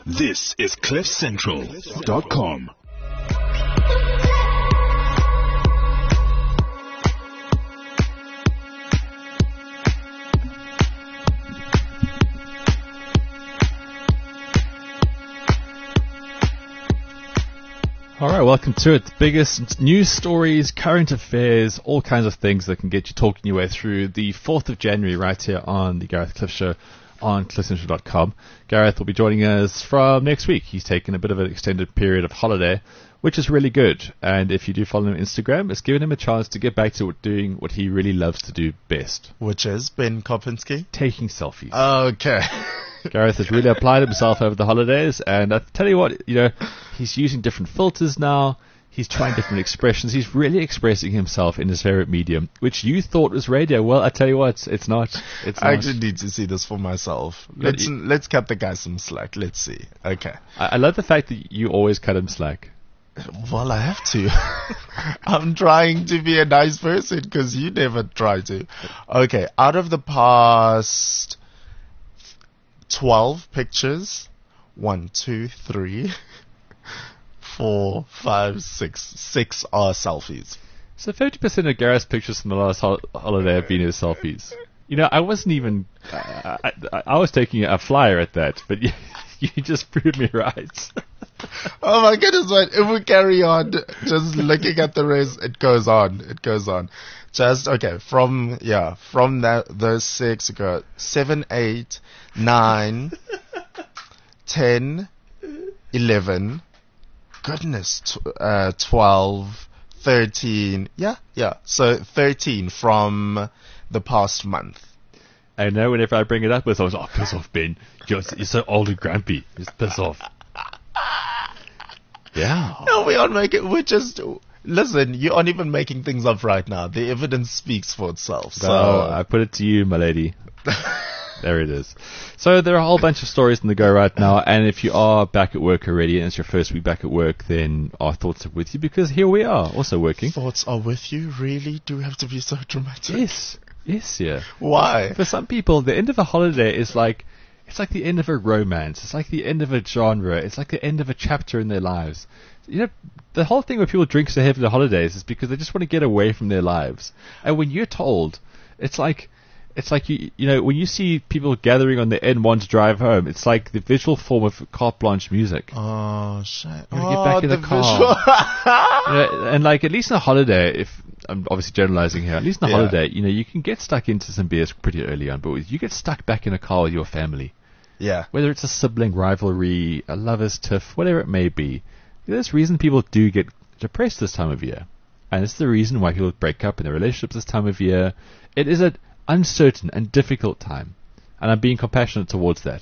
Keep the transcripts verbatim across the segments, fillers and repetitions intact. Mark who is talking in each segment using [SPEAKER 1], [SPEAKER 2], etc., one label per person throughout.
[SPEAKER 1] This is cliff central dot com.
[SPEAKER 2] All right, welcome to it. The biggest news stories, current affairs, all kinds of things that can get you talking your way through the fourth of January right here on the Gareth Cliff Show on cliff central dot com. Gareth will be joining us from next week. He's taken a bit of an extended period of holiday, which is really good. And if you do follow him on Instagram, it's given him a chance to get back to doing what he really loves to do best.
[SPEAKER 3] Which is Ben Kopinski?
[SPEAKER 2] Taking selfies.
[SPEAKER 3] Okay.
[SPEAKER 2] Gareth has really applied himself over the holidays, and I tell you what, you know, he's using different filters now. He's trying different expressions. He's really expressing himself in his favorite medium, which you thought was radio. Well, I tell you what, it's not. It's
[SPEAKER 3] I
[SPEAKER 2] not.
[SPEAKER 3] actually need to see this for myself. Let's let's cut the guy some slack. Let's see. Okay.
[SPEAKER 2] I, I love the fact that you always cut him slack.
[SPEAKER 3] Well, I have to. I'm trying to be a nice person because you never try to. Okay, out of the past twelve pictures, one, two, three, four, five, six, six are selfies.
[SPEAKER 2] So fifty percent of Gareth's pictures from the last hol- holiday have been his selfies. You know, I wasn't even, uh, I, I, I was taking a flyer at that, but you, you just proved me right.
[SPEAKER 3] Oh my goodness, wait, if we carry on just looking at the rest, it goes on, it goes on. Just, okay, from, yeah, from that, those six, we got seven, eight, nine, ten, eleven, goodness, tw- uh, twelve, thirteen, yeah, yeah, so thirteen from the past month.
[SPEAKER 2] I know whenever I bring it up, it's always, oh, piss off, Ben. You're, you're so old and grumpy. Just piss off. Yeah.
[SPEAKER 3] No, we aren't making, we're just, listen, you aren't even making things up right now. The evidence speaks for itself. So
[SPEAKER 2] Well, I put it to you, my lady. There it is. So there are a whole bunch of stories in the go right now, and if you are back at work already and it's your first week back at work, then our thoughts are with you, because here we are, also working.
[SPEAKER 3] Thoughts are with you? Really? Do we have to be so dramatic?
[SPEAKER 2] Yes. Yes, yeah.
[SPEAKER 3] Why?
[SPEAKER 2] For some people, the end of a holiday is like, it's like the end of a romance. It's like the end of a genre. It's like the end of a chapter in their lives. You know, the whole thing where people drink so heavily on holidays is because they just want to get away from their lives. And when you're told, it's like, it's like you, you know, when you see people gathering on the N one to drive home, it's like the visual form of carte blanche music.
[SPEAKER 3] Oh, shit.
[SPEAKER 2] You know,
[SPEAKER 3] oh,
[SPEAKER 2] get back in the, the car. You know, and like, at least on a holiday, if I'm obviously generalizing here, at least on a
[SPEAKER 3] Yeah.
[SPEAKER 2] holiday, you know, you can get stuck into some beers pretty early on, but you get stuck back in a car with your family.
[SPEAKER 3] Yeah.
[SPEAKER 2] Whether it's a sibling rivalry, a lover's tiff, whatever it may be, there's reason people do get depressed this time of year. And it's the reason why people break up in their relationships this time of year. It is an uncertain and difficult time. And I'm being compassionate towards that.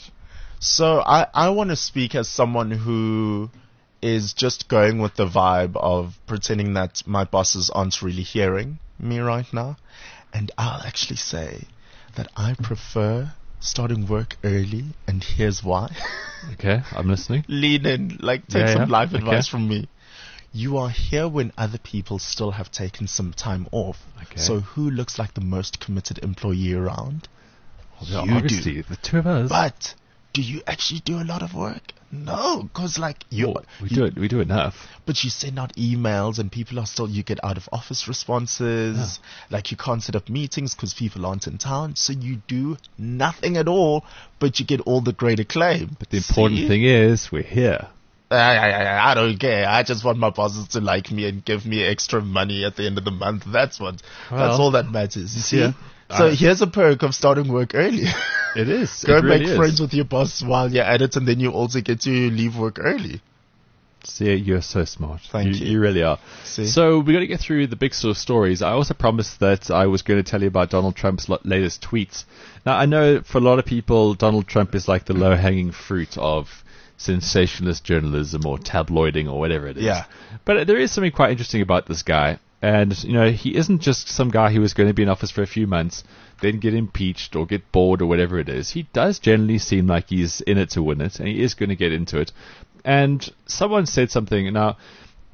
[SPEAKER 3] So I, I want to speak as someone who is just going with the vibe of pretending that my bosses aren't really hearing me right now. And I'll actually say that I prefer starting work early, and here's why.
[SPEAKER 2] Okay, I'm listening.
[SPEAKER 3] Lean in, like take
[SPEAKER 2] Yeah,
[SPEAKER 3] some
[SPEAKER 2] yeah.
[SPEAKER 3] life advice
[SPEAKER 2] Okay.
[SPEAKER 3] from me. You are here when other people still have taken some time off.
[SPEAKER 2] Okay.
[SPEAKER 3] So who looks like the most committed employee around?
[SPEAKER 2] Well,
[SPEAKER 3] You
[SPEAKER 2] obviously,
[SPEAKER 3] do.
[SPEAKER 2] the two of us.
[SPEAKER 3] But do you actually do a lot of work? No, because like you,
[SPEAKER 2] Well, we
[SPEAKER 3] you-
[SPEAKER 2] do it. We do enough.
[SPEAKER 3] but you send out emails and people are still, you get out of office responses. Like you can't set up meetings because people aren't in town. So you do nothing at all, but you get all the great acclaim.
[SPEAKER 2] But the important
[SPEAKER 3] See?
[SPEAKER 2] thing is, we're here.
[SPEAKER 3] I, I, I, I don't care. I just want my bosses to like me and give me extra money at the end of the month. That's what,
[SPEAKER 2] Well,
[SPEAKER 3] that's all that matters. You see?
[SPEAKER 2] yeah.
[SPEAKER 3] So
[SPEAKER 2] I-
[SPEAKER 3] here's a perk of starting work early.
[SPEAKER 2] It is.
[SPEAKER 3] Go
[SPEAKER 2] it really
[SPEAKER 3] make
[SPEAKER 2] is.
[SPEAKER 3] friends with your boss while you're at it, and then you also get to leave work early.
[SPEAKER 2] See, you're so smart.
[SPEAKER 3] Thank
[SPEAKER 2] you.
[SPEAKER 3] you.
[SPEAKER 2] You really are.
[SPEAKER 3] See?
[SPEAKER 2] So we're going to get through the big sort of stories. I also promised that I was going to tell you about Donald Trump's lo- latest tweets. Now, I know for a lot of people, Donald Trump is like the low-hanging fruit of sensationalist journalism or tabloiding or whatever it is.
[SPEAKER 3] Yeah.
[SPEAKER 2] But there is something quite interesting about this guy. And, you know, he isn't just some guy who is going to be in office for a few months, then get impeached or get bored or whatever it is. He does generally seem like he's in it to win it, and he is going to get into it. And someone said something. Now,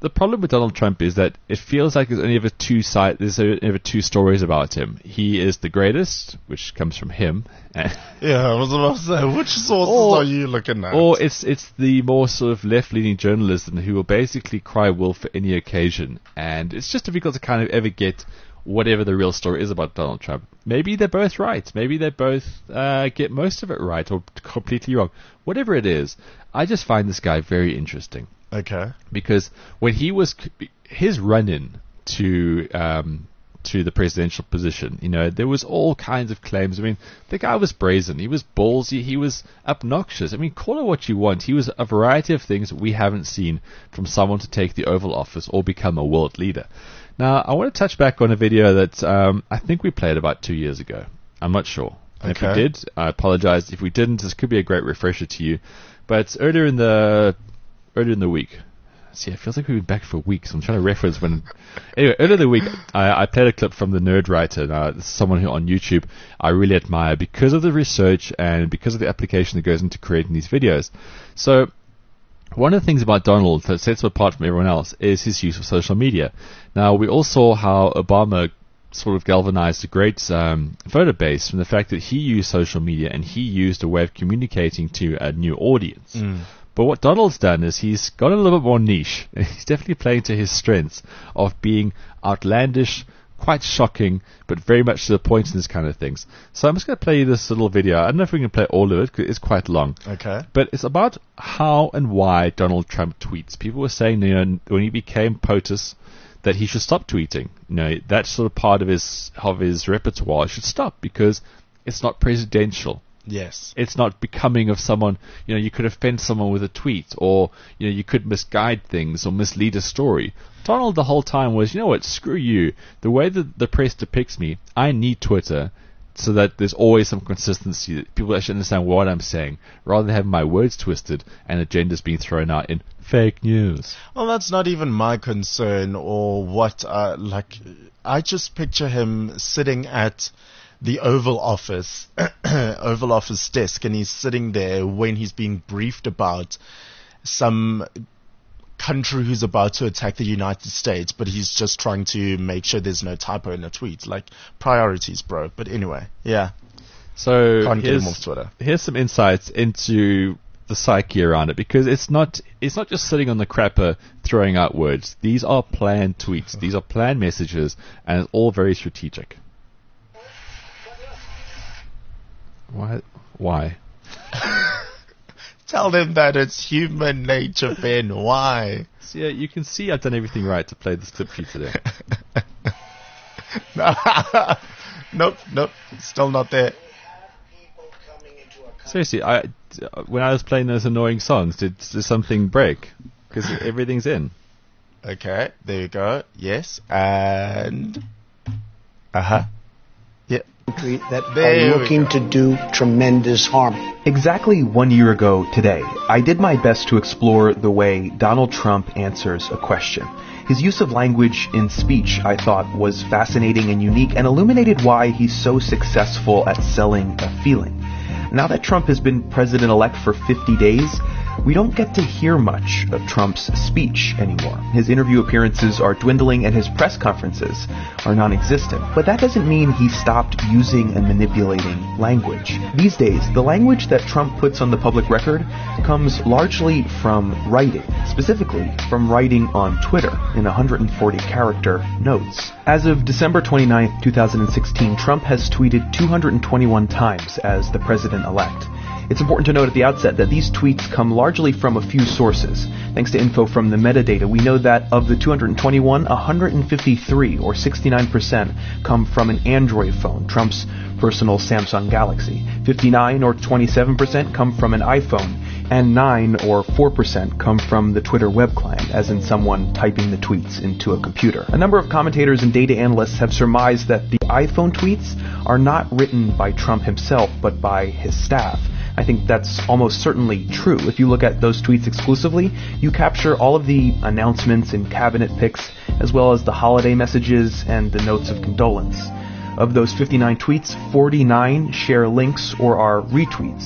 [SPEAKER 2] the problem with Donald Trump is that it feels like there's only ever two side, there's only ever two stories about him. He is the greatest, which comes from him.
[SPEAKER 3] Yeah, I was about to say, which sources
[SPEAKER 2] Or-
[SPEAKER 3] are you looking at?
[SPEAKER 2] Or it's it's the more sort of left-leaning journalism who will basically cry wolf for any occasion, and it's just difficult to kind of ever get whatever the real story is about Donald Trump. Maybe they're both right. Maybe they both uh, get most of it right or completely wrong. Whatever it is, I just find this guy very interesting.
[SPEAKER 3] Okay.
[SPEAKER 2] Because when he was his run-in to um, to the presidential position, you know, there was all kinds of claims. I mean, the guy was brazen, he was ballsy, he was obnoxious. I mean, call it what you want. He was a variety of things we haven't seen from someone to take the Oval Office or become a world leader. Now, I want to touch back on a video that um, I think we played about two years ago. I'm not sure. And
[SPEAKER 3] Okay.
[SPEAKER 2] if we did, I apologize. If we didn't, this could be a great refresher to you. But earlier in the earlier in the week, see, it feels like we've been back for weeks. I'm trying to reference when. Anyway, earlier in the week, I, I played a clip from the Nerd Writer. Now, this is someone who on YouTube I really admire because of the research and because of the application that goes into creating these videos. So, one of the things about Donald that sets him apart from everyone else is his use of social media. Now, we all saw how Obama sort of galvanized a great um, voter base from the fact that he used social media and he used a way of communicating to a new audience.
[SPEAKER 3] Mm.
[SPEAKER 2] But what Donald's done is he's got a little bit more niche. He's definitely playing to his strengths of being outlandish, quite shocking, but very much to the point in this kind of things. So I'm just going to play you this little video. I don't know if we can play all of it because it's quite long.
[SPEAKER 3] Okay.
[SPEAKER 2] But it's about how and why Donald Trump tweets. People were saying, you know, when he became POTUS, that he should stop tweeting. You know, that sort of part of his of his repertoire should stop because it's not presidential.
[SPEAKER 3] Yes.
[SPEAKER 2] It's not becoming of someone. You know, you could offend someone with a tweet, or you know, you could misguide things or mislead a story. Donald the whole time was, you know what, screw you. The way that the press depicts me, I need Twitter so that there's always some consistency, that people actually understand what I'm saying, rather than having my words twisted and agendas being thrown out in fake news.
[SPEAKER 3] Well, that's not even my concern or what, uh, like, I just picture him sitting at the Oval Office, Oval Office desk, and he's sitting there when he's being briefed about some country who's about to attack the United States, but he's just trying to make sure there's no typo in a tweet. Like, priorities, bro. But anyway, yeah.
[SPEAKER 2] So
[SPEAKER 3] Can't get
[SPEAKER 2] here's,
[SPEAKER 3] him off Twitter.
[SPEAKER 2] here's some insights into the psyche around it, because it's not it's not just sitting on the crapper throwing out words. These are planned tweets. These are planned messages, and it's all very strategic. Why? Why?
[SPEAKER 3] Tell them that it's human nature, Ben. Why?
[SPEAKER 2] So yeah, you can see I've done everything right to play this clip for you today.
[SPEAKER 3] Nope, nope. Still not there.
[SPEAKER 2] Seriously, I when I was playing those annoying songs, did, did something break? Because everything's in.
[SPEAKER 3] Okay, there you go. Yes, and... Uh-huh. Yeah.
[SPEAKER 4] That
[SPEAKER 3] There
[SPEAKER 4] are
[SPEAKER 3] we
[SPEAKER 4] looking
[SPEAKER 3] go.
[SPEAKER 4] to do tremendous harm.
[SPEAKER 5] Exactly one year ago today, I did my best to explore the way Donald Trump answers a question. His use of language in speech, I thought, was fascinating and unique and illuminated why he's so successful at selling a feeling. Now that Trump has been president-elect for fifty days, we don't get to hear much of Trump's speech anymore. His interview appearances are dwindling and his press conferences are non-existent. But that doesn't mean he stopped using and manipulating language. These days, the language that Trump puts on the public record comes largely from writing, specifically from writing on Twitter in one hundred forty character notes. As of December twenty-ninth, twenty sixteen, Trump has tweeted two hundred twenty-one times as the president-elect. It's important to note at the outset that these tweets come largely from a few sources. Thanks to info from the metadata, we know that of the two hundred twenty-one, one hundred fifty-three, or sixty-nine percent, come from an Android phone, Trump's personal Samsung Galaxy. fifty-nine, or twenty-seven percent, come from an iPhone, and nine, or four percent, come from the Twitter web client, as in someone typing the tweets into a computer. A number of commentators and data analysts have surmised that the iPhone tweets are not written by Trump himself, but by his staff. I think that's almost certainly true. If you look at those tweets exclusively, you capture all of the announcements and cabinet picks, as well as the holiday messages and the notes of condolence. Of those fifty-nine tweets, forty-nine share links or are retweets.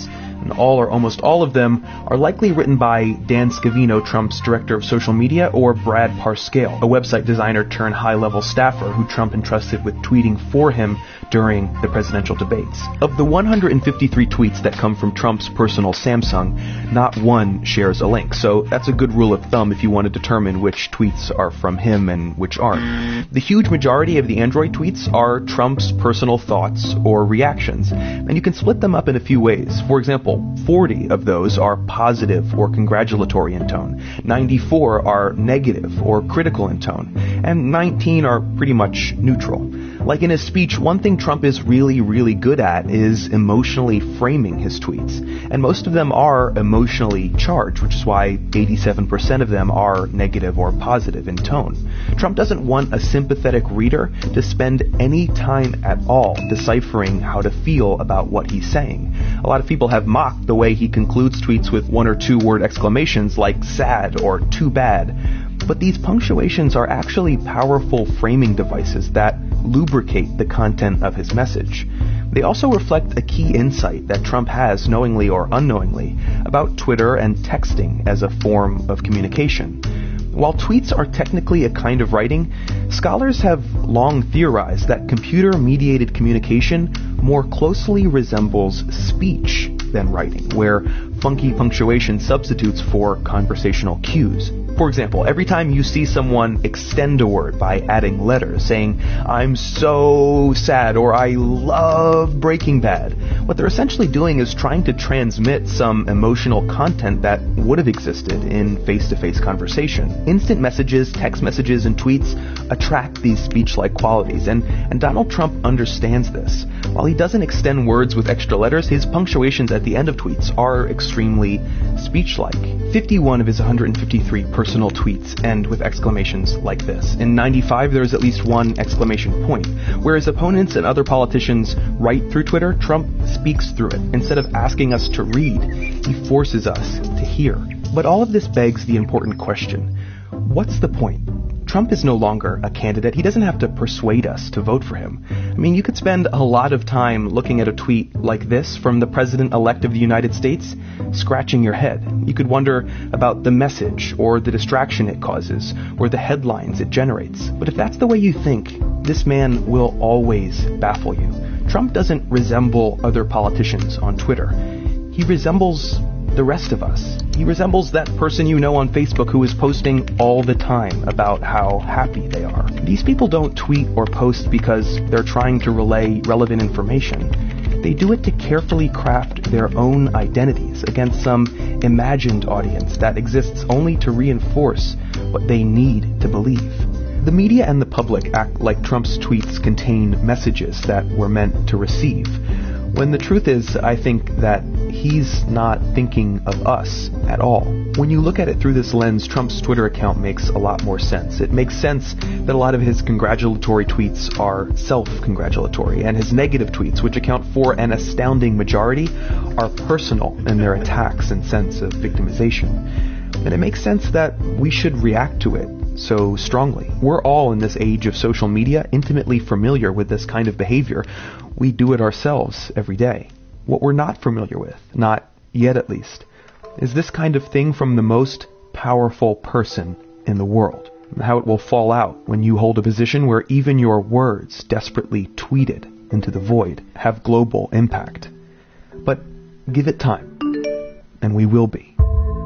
[SPEAKER 5] and all or almost all of them are likely written by Dan Scavino, Trump's director of social media, or Brad Parscale, a website designer turned high-level staffer who Trump entrusted with tweeting for him during the presidential debates. Of the one hundred fifty-three tweets that come from Trump's personal Samsung, not one shares a link. So that's a good rule of thumb if you want to determine which tweets are from him and which aren't. The huge majority of the Android tweets are Trump's personal thoughts or reactions, and you can split them up in a few ways. For example, forty of those are positive or congratulatory in tone, ninety-four are negative or critical in tone, and nineteen are pretty much neutral. Like in his speech, one thing Trump is really, really good at is emotionally framing his tweets. And most of them are emotionally charged, which is why eighty-seven percent of them are negative or positive in tone. Trump doesn't want a sympathetic reader to spend any time at all deciphering how to feel about what he's saying. A lot of people have mocked the way he concludes tweets with one or two word exclamations like sad or too bad. But these punctuations are actually powerful framing devices that lubricate the content of his message. They also reflect a key insight that Trump has, knowingly or unknowingly, about Twitter and texting as a form of communication. While tweets are technically a kind of writing, scholars have long theorized that computer-mediated communication more closely resembles speech than writing, where funky punctuation substitutes for conversational cues. For example, every time you see someone extend a word by adding letters, saying, "I'm so sad," or "I love Breaking Bad," what they're essentially doing is trying to transmit some emotional content that would have existed in face-to-face conversation. Instant messages, text messages, and tweets attract these speech-like qualities, and, and Donald Trump understands this. While he doesn't extend words with extra letters, his punctuations at the end of tweets are extremely speech-like. fifty-one of his one hundred fifty-three personal tweets end with exclamations like this. In ninety-five, there is at least one exclamation point. Whereas opponents and other politicians write through Twitter, Trump speaks through it. Instead of asking us to read, he forces us to hear. But all of this begs the important question: what's the point? Trump is no longer a candidate. He doesn't have to persuade us to vote for him. I mean, you could spend a lot of time looking at a tweet like this from the president-elect of the United States, scratching your head. You could wonder about the message, or the distraction it causes, or the headlines it generates. But if that's the way you think, this man will always baffle you. Trump doesn't resemble other politicians on Twitter. He resembles the rest of us. He resembles that person you know on Facebook who is posting all the time about how happy they are. These people don't tweet or post because they're trying to relay relevant information. They do it to carefully craft their own identities against some imagined audience that exists only to reinforce what they need to believe. The media and the public act like Trump's tweets contain messages that we're meant to receive, when the truth is, I think that he's not thinking of us at all. When you look at it through this lens, Trump's Twitter account makes a lot more sense. It makes sense that a lot of his congratulatory tweets are self-congratulatory, and his negative tweets, which account for an astounding majority, are personal in their attacks and sense of victimization. And it makes sense that we should react to it so strongly. We're all in this age of social media intimately familiar with this kind of behavior. We do it ourselves every day. What we're not familiar with, not yet at least, is this kind of thing from the most powerful person in the world. And how it will fall out when you hold a position where even your words, desperately tweeted into the void, have global impact. But give it time, and we will be.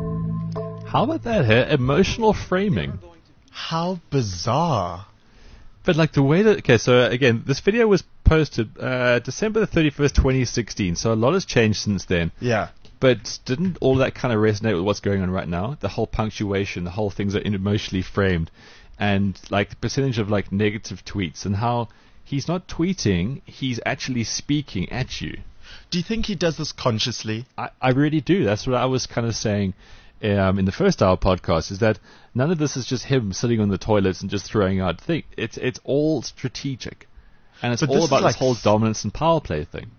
[SPEAKER 2] How about that here? Emotional framing.
[SPEAKER 3] How bizarre.
[SPEAKER 2] But like the way that... Okay, so again, this video was posted uh, December the thirty-first, twenty sixteen, so a lot has changed since then.
[SPEAKER 3] Yeah.
[SPEAKER 2] But didn't all that kind of resonate with what's going on right now? The whole punctuation, the whole things are emotionally framed, and like the percentage of like negative tweets, and how he's not tweeting, he's actually speaking at you.
[SPEAKER 3] Do you think he does this consciously?
[SPEAKER 2] I, I really do. That's what I was kind of saying um, in the first hour podcast, is that none of this is just him sitting on the toilets and just throwing out things. It's it's all strategic, and it's
[SPEAKER 3] But
[SPEAKER 2] all
[SPEAKER 3] this is
[SPEAKER 2] about
[SPEAKER 3] like
[SPEAKER 2] this whole
[SPEAKER 3] f-
[SPEAKER 2] dominance and power play thing.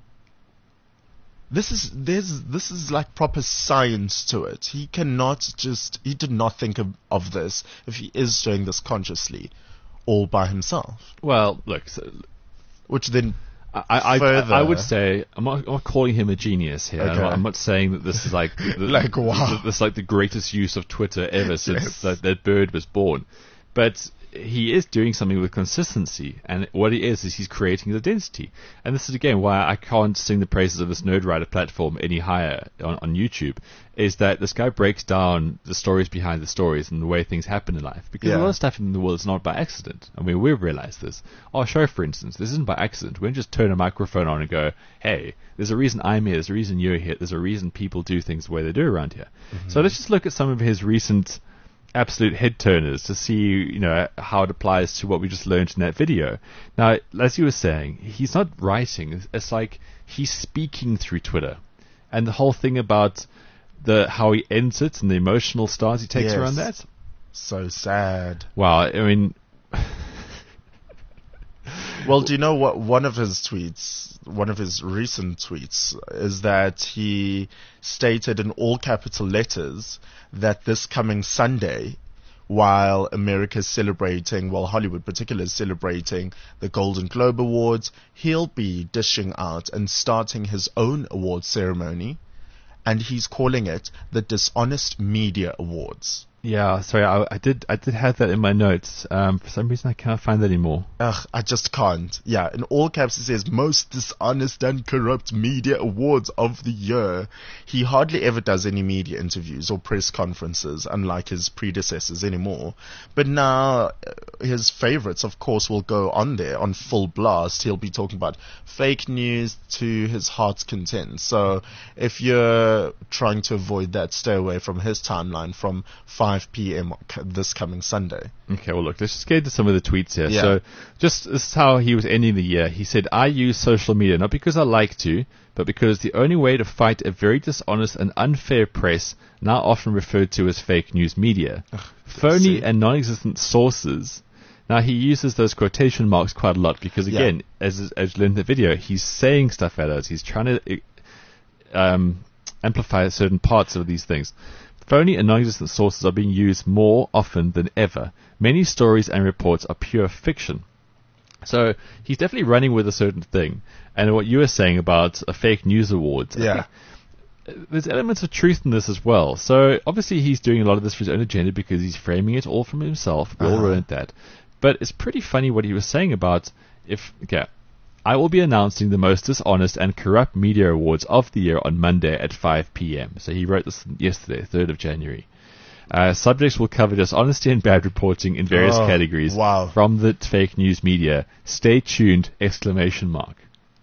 [SPEAKER 3] This is there's this is like proper science to it. He cannot just he did not think of, of this if he is doing this consciously, all by himself.
[SPEAKER 2] Well, look, so
[SPEAKER 3] Which then
[SPEAKER 2] I, I,
[SPEAKER 3] further.
[SPEAKER 2] I would say I'm not, I'm not calling him a genius here.
[SPEAKER 3] Okay.
[SPEAKER 2] I'm, not, I'm not saying that this is like the,
[SPEAKER 3] Like, wow.
[SPEAKER 2] this is like the greatest use of Twitter ever since
[SPEAKER 3] Yes.
[SPEAKER 2] that, that bird was born, but he is doing something with consistency, and what he is is he's creating an identity. And this is again why I can't sing the praises of this Nerdwriter platform any higher on, on YouTube, is that this guy breaks down the stories behind the stories and the way things happen in life, because
[SPEAKER 3] Yeah.
[SPEAKER 2] a lot of stuff in the world is not by accident. I mean, we've realized this. Our show, for instance, this isn't by accident. We don't just turn a microphone on and go, hey, there's a reason I'm here, there's a reason you're here, there's a reason people do things the way they do around here.
[SPEAKER 3] Mm-hmm.
[SPEAKER 2] So let's just look at some of his recent absolute head turners to see, you know, how it applies to what we just learned in that video. Now, as you were saying, he's not writing. It's like he's speaking through Twitter, and the whole thing about the how he ends it and the emotional stance he takes
[SPEAKER 3] Yes.
[SPEAKER 2] around that.
[SPEAKER 3] So sad.
[SPEAKER 2] Wow, I mean,
[SPEAKER 3] Well, do you know what one of his tweets, one of his recent tweets, is that he stated in all capital letters that this coming Sunday, while America is celebrating, while Hollywood particularly is celebrating the Golden Globe Awards, he'll be dishing out and starting his own award ceremony, and he's calling it the Dishonest Media Awards.
[SPEAKER 2] yeah. Sorry, I, I did, I did have that in my notes. Um, for some reason, I can't find that anymore.
[SPEAKER 3] Ugh, I just can't. Yeah, in all caps it says most dishonest and corrupt media awards of the year. He hardly ever does any media interviews or press conferences, unlike his predecessors anymore. But now uh, his favorites, of course, will go on there on full blast. He'll be talking about fake news to his heart's content. So if you're trying to avoid that, stay away from his timeline from five p.m. c- this coming Sunday.
[SPEAKER 2] Okay, well, look, let's just get into some of the tweets here.
[SPEAKER 3] Yeah.
[SPEAKER 2] So, just this is how he was ending the year. He said, I use social media not because I like to, but because the only way to fight a very dishonest and unfair press, now often referred to as fake news media. Phony
[SPEAKER 3] see.
[SPEAKER 2] and non-existent sources. Now, he uses those quotation marks quite a lot because,
[SPEAKER 3] Yeah.
[SPEAKER 2] again, as as you learned in the video, he's saying stuff at us. He's trying to um, amplify certain parts of these things. Phony and non-existent sources are being used more often than ever. Many stories and reports are pure fiction. So he's definitely running with a certain thing. And what you were saying about a fake news awards, I
[SPEAKER 3] Yeah.
[SPEAKER 2] think there's elements of truth in this as well. So obviously he's doing a lot of this for his own agenda because he's framing it all from himself. We all
[SPEAKER 3] Uh-huh.
[SPEAKER 2] learned that. But it's pretty funny what he was saying about if, okay, I will be announcing the most dishonest and corrupt media awards of the year on Monday at five p.m. So he wrote this yesterday, third of January. Uh, subjects will cover dishonesty and bad reporting in various
[SPEAKER 3] Oh,
[SPEAKER 2] categories
[SPEAKER 3] wow.
[SPEAKER 2] from the fake news media. Stay tuned! Exclamation mark.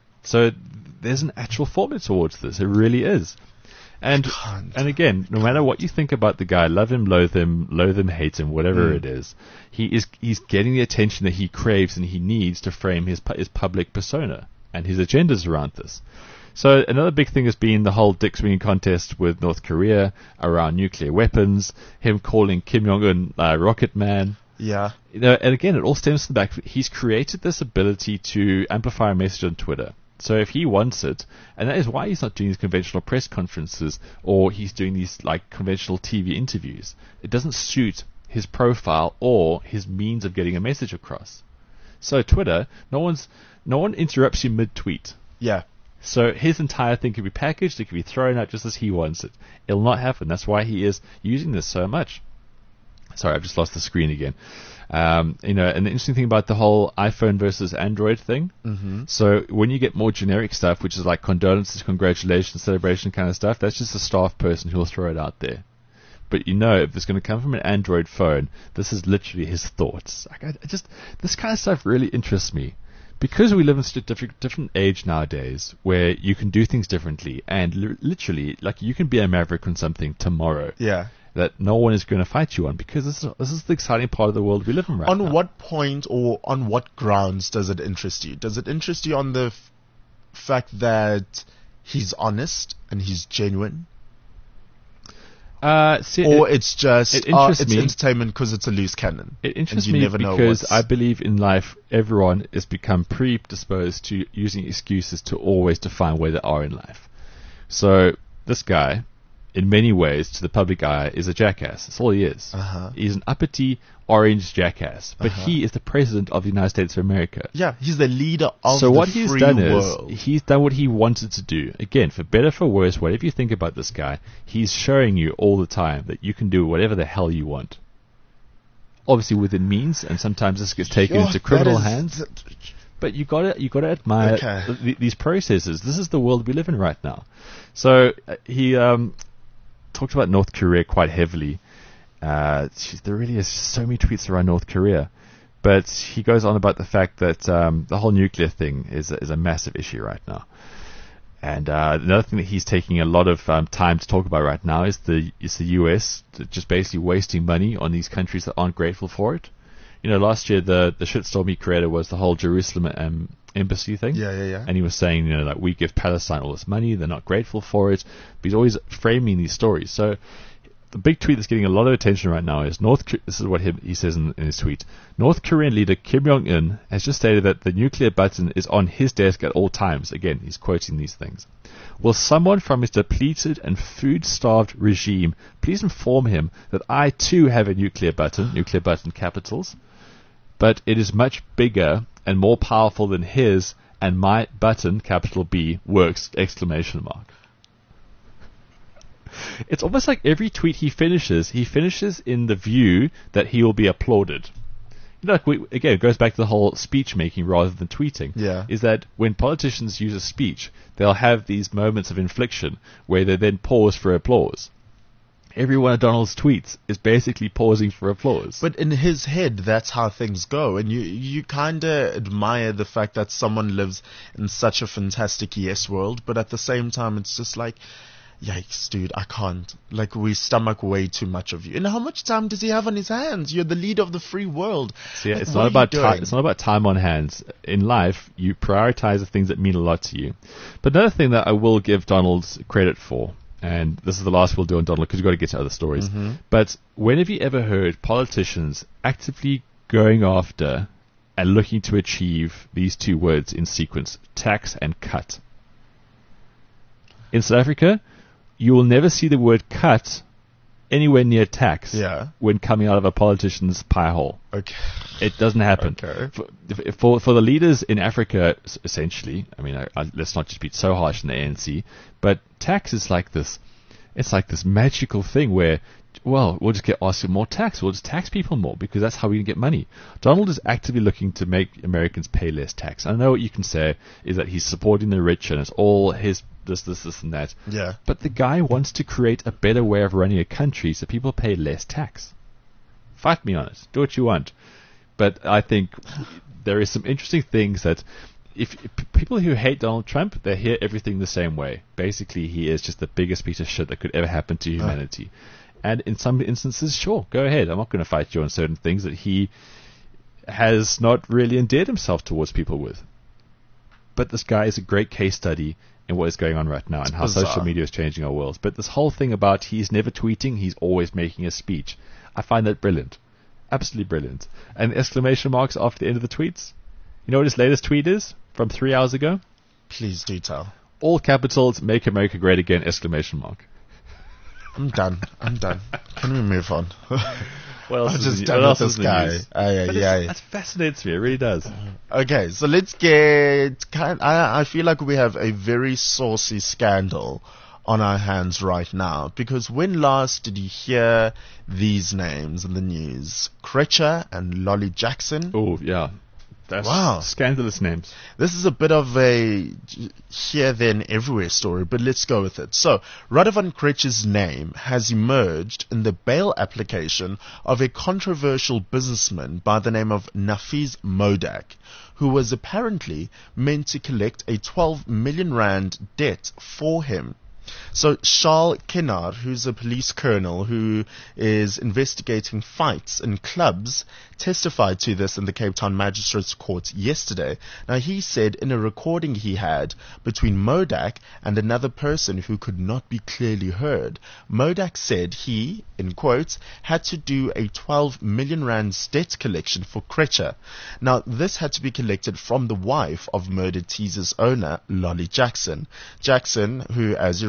[SPEAKER 2] So there's an actual formula towards this. It really is. And
[SPEAKER 3] can't.
[SPEAKER 2] and again, no matter what you think about the guy, love him, loathe him, loathe him, hate him, whatever
[SPEAKER 3] Mm.
[SPEAKER 2] it is, he is he's getting the attention that he craves and he needs to frame his pu- his public persona and his agendas around this. So another big thing has been the whole dick swinging contest with North Korea around nuclear weapons, him calling Kim Jong-un uh, Rocket Man.
[SPEAKER 3] Yeah.
[SPEAKER 2] You know, and again, it all stems from the fact that he's created this ability to amplify a message on Twitter. So if he wants it, and that is why he's not doing these conventional press conferences or he's doing these like conventional T V interviews. It doesn't suit his profile or his means of getting a message across. So Twitter, no one's no one interrupts you mid-tweet.
[SPEAKER 3] Yeah.
[SPEAKER 2] So his entire thing can be packaged, it can be thrown out just as he wants it. It'll not happen. That's why he is using this so much. Sorry, I've just lost the screen again. Um, you know, and the interesting thing about the whole iPhone versus Android thing.
[SPEAKER 3] Mm-hmm.
[SPEAKER 2] So when you get more generic stuff, which is like condolences, congratulations, celebration kind of stuff, that's just a staff person who'll throw it out there. But you know, if it's going to come from an Android phone, this is literally his thoughts. Like, I, I just this kind of stuff really interests me. Because we live in such a different, different age nowadays, where you can do things differently, and li- literally, like, you can be a maverick on something tomorrow
[SPEAKER 3] Yeah.
[SPEAKER 2] that no one is going to fight you on, because this is, this is the exciting part of the world we live in right
[SPEAKER 3] On
[SPEAKER 2] now.
[SPEAKER 3] what point or on what grounds does it interest you? Does it interest you on the f- fact that he's honest and he's genuine?
[SPEAKER 2] Uh, see,
[SPEAKER 3] Or
[SPEAKER 2] it,
[SPEAKER 3] it's just,
[SPEAKER 2] it
[SPEAKER 3] uh,
[SPEAKER 2] interests
[SPEAKER 3] it's
[SPEAKER 2] me.
[SPEAKER 3] entertainment because it's a loose cannon?
[SPEAKER 2] it interests
[SPEAKER 3] and you
[SPEAKER 2] me
[SPEAKER 3] never know
[SPEAKER 2] because
[SPEAKER 3] what's-
[SPEAKER 2] I believe in life, everyone has become predisposed to using excuses to always define where they are in life. So this guy in many ways, to the public eye, is a jackass. That's all he is.
[SPEAKER 3] Uh-huh.
[SPEAKER 2] He's an uppity, orange jackass. But
[SPEAKER 3] Uh-huh.
[SPEAKER 2] he is the president of the United States of America.
[SPEAKER 3] Yeah, he's the leader of
[SPEAKER 2] So
[SPEAKER 3] the
[SPEAKER 2] what he's
[SPEAKER 3] free
[SPEAKER 2] done
[SPEAKER 3] world.
[SPEAKER 2] is, he's done what he wanted to do. Again, for better, for worse, whatever you think about this guy, he's showing you all the time that you can do whatever the hell you want. Obviously within means, and sometimes this gets taken
[SPEAKER 3] Yo,
[SPEAKER 2] into criminal
[SPEAKER 3] that is-
[SPEAKER 2] hands. But you got to you got to admire
[SPEAKER 3] Okay.
[SPEAKER 2] th- th- these processes. This is the world we live in right now. So uh, he um, talked about North Korea quite heavily. Uh, geez, there really is so many tweets around North Korea, but he goes on about the fact that um, the whole nuclear thing is a, is a massive issue right now. And uh, another thing that he's taking a lot of um, time to talk about right now is the is the U S just basically wasting money on these countries that aren't grateful for it. You know, last year the the shitstorm he created was the whole Jerusalem um, embassy thing.
[SPEAKER 3] Yeah, yeah, yeah.
[SPEAKER 2] And he was saying, you know, like, we give Palestine all this money, they're not grateful for it. But he's always framing these stories. So the big tweet that's getting a lot of attention right now is North. This is what he, he says in, in his tweet. North Korean leader Kim Jong Un has just stated that the nuclear button is on his desk at all times. Again, he's quoting these things. Will someone from his depleted and food-starved regime please inform him that I too have a nuclear button, nuclear button capitals, but it is much bigger and more powerful than his, and my button, capital B, works, exclamation mark. It's almost like every tweet he finishes, he finishes in the view that he will be applauded. You know, like we, again, it goes back to the whole speech making rather than tweeting.
[SPEAKER 3] Yeah.
[SPEAKER 2] Is that when politicians use a speech, they'll have these moments of inflection where they then pause for applause. Every one of Donald's tweets is basically pausing for applause.
[SPEAKER 3] But in his head, that's how things go. And you, you kind of admire the fact that someone lives in such a fantastic yes world. But at the same time, it's just like, yikes, dude, I can't. Like, we stomach way too much of you. And how much time does he have on his hands? You're the leader of the free world.
[SPEAKER 2] So yeah,
[SPEAKER 3] Like,
[SPEAKER 2] it's
[SPEAKER 3] what
[SPEAKER 2] not
[SPEAKER 3] are
[SPEAKER 2] about
[SPEAKER 3] you
[SPEAKER 2] time.
[SPEAKER 3] doing?
[SPEAKER 2] It's not about time on hands. In life, you prioritize the things that mean a lot to you. But another thing that I will give Donald credit for, and this is the last we'll do on Donald because we've got to get to other stories.
[SPEAKER 3] Mm-hmm.
[SPEAKER 2] But when have you ever heard politicians actively going after and looking to achieve these two words in sequence, tax and cut? In South Africa, you will never see the word cut anywhere near tax
[SPEAKER 3] Yeah.
[SPEAKER 2] when coming out of a politician's pie hole.
[SPEAKER 3] Okay.
[SPEAKER 2] It doesn't happen.
[SPEAKER 3] Okay.
[SPEAKER 2] For, if- for for the leaders in Africa, s- essentially, I mean, I, I, let's not just be so harsh in the A N C, but tax is like this. It's like this magical thing where, well, we'll just get asked more tax. We'll just tax people more because that's how we can get money. Donald is actively looking to make Americans pay less tax. I know what you can say is that he's supporting the rich and it's all his this, this, this, and that.
[SPEAKER 3] Yeah.
[SPEAKER 2] But the guy wants to create a better way of running a country so people pay less tax. Fight me on it. Do what you want. But I think there is some interesting things that if, if p- people who hate Donald Trump, they hear everything the same way. Basically, he is just the biggest piece of shit that could ever happen to humanity. And in some instances, sure, go ahead. I'm not going to fight you on certain things that he has not really endeared himself towards people with. But this guy is a great case study in what is going on right now and how
[SPEAKER 3] bizarre.
[SPEAKER 2] social media is changing our worlds. But this whole thing about he's never tweeting, he's always making a speech, I find that brilliant. Absolutely brilliant. And exclamation marks after the end of the tweets. You know what his latest tweet is from three hours ago?
[SPEAKER 3] Please do tell.
[SPEAKER 2] All capitals, make America great again, exclamation mark.
[SPEAKER 3] I'm done. I'm done. Can we move on?
[SPEAKER 2] What else
[SPEAKER 3] I'm
[SPEAKER 2] is
[SPEAKER 3] just
[SPEAKER 2] in-
[SPEAKER 3] done
[SPEAKER 2] what
[SPEAKER 3] with
[SPEAKER 2] else
[SPEAKER 3] this
[SPEAKER 2] is in the
[SPEAKER 3] guy.
[SPEAKER 2] news?
[SPEAKER 3] Aye, aye,
[SPEAKER 2] But it's-
[SPEAKER 3] aye.
[SPEAKER 2] that fascinates me. It really does.
[SPEAKER 3] Okay, so let's get kind. I I feel like we have a very saucy scandal on our hands right now because when last did you hear these names in the news? Kretcher and Lolly Jackson.
[SPEAKER 2] Oh, yeah. That's
[SPEAKER 3] Wow.
[SPEAKER 2] scandalous names.
[SPEAKER 3] This is a bit of a here, then, everywhere story, but let's go with it. So, Radovan Kretcher's name has emerged in the bail application of a controversial businessman by the name of Nafiz Modak, who was apparently meant to collect a twelve million rand debt for him. So Charles Kennard, who's a police colonel who is investigating fights in clubs, testified to this in the Cape Town Magistrates Court yesterday. Now, he said in a recording he had between Modak and another person who could not be clearly heard, Modak said he, in quotes, had to do a twelve million rand debt collection for Kretcher. Now, this had to be collected from the wife of murdered teaser's owner, Lolly Jackson. Jackson, who, as you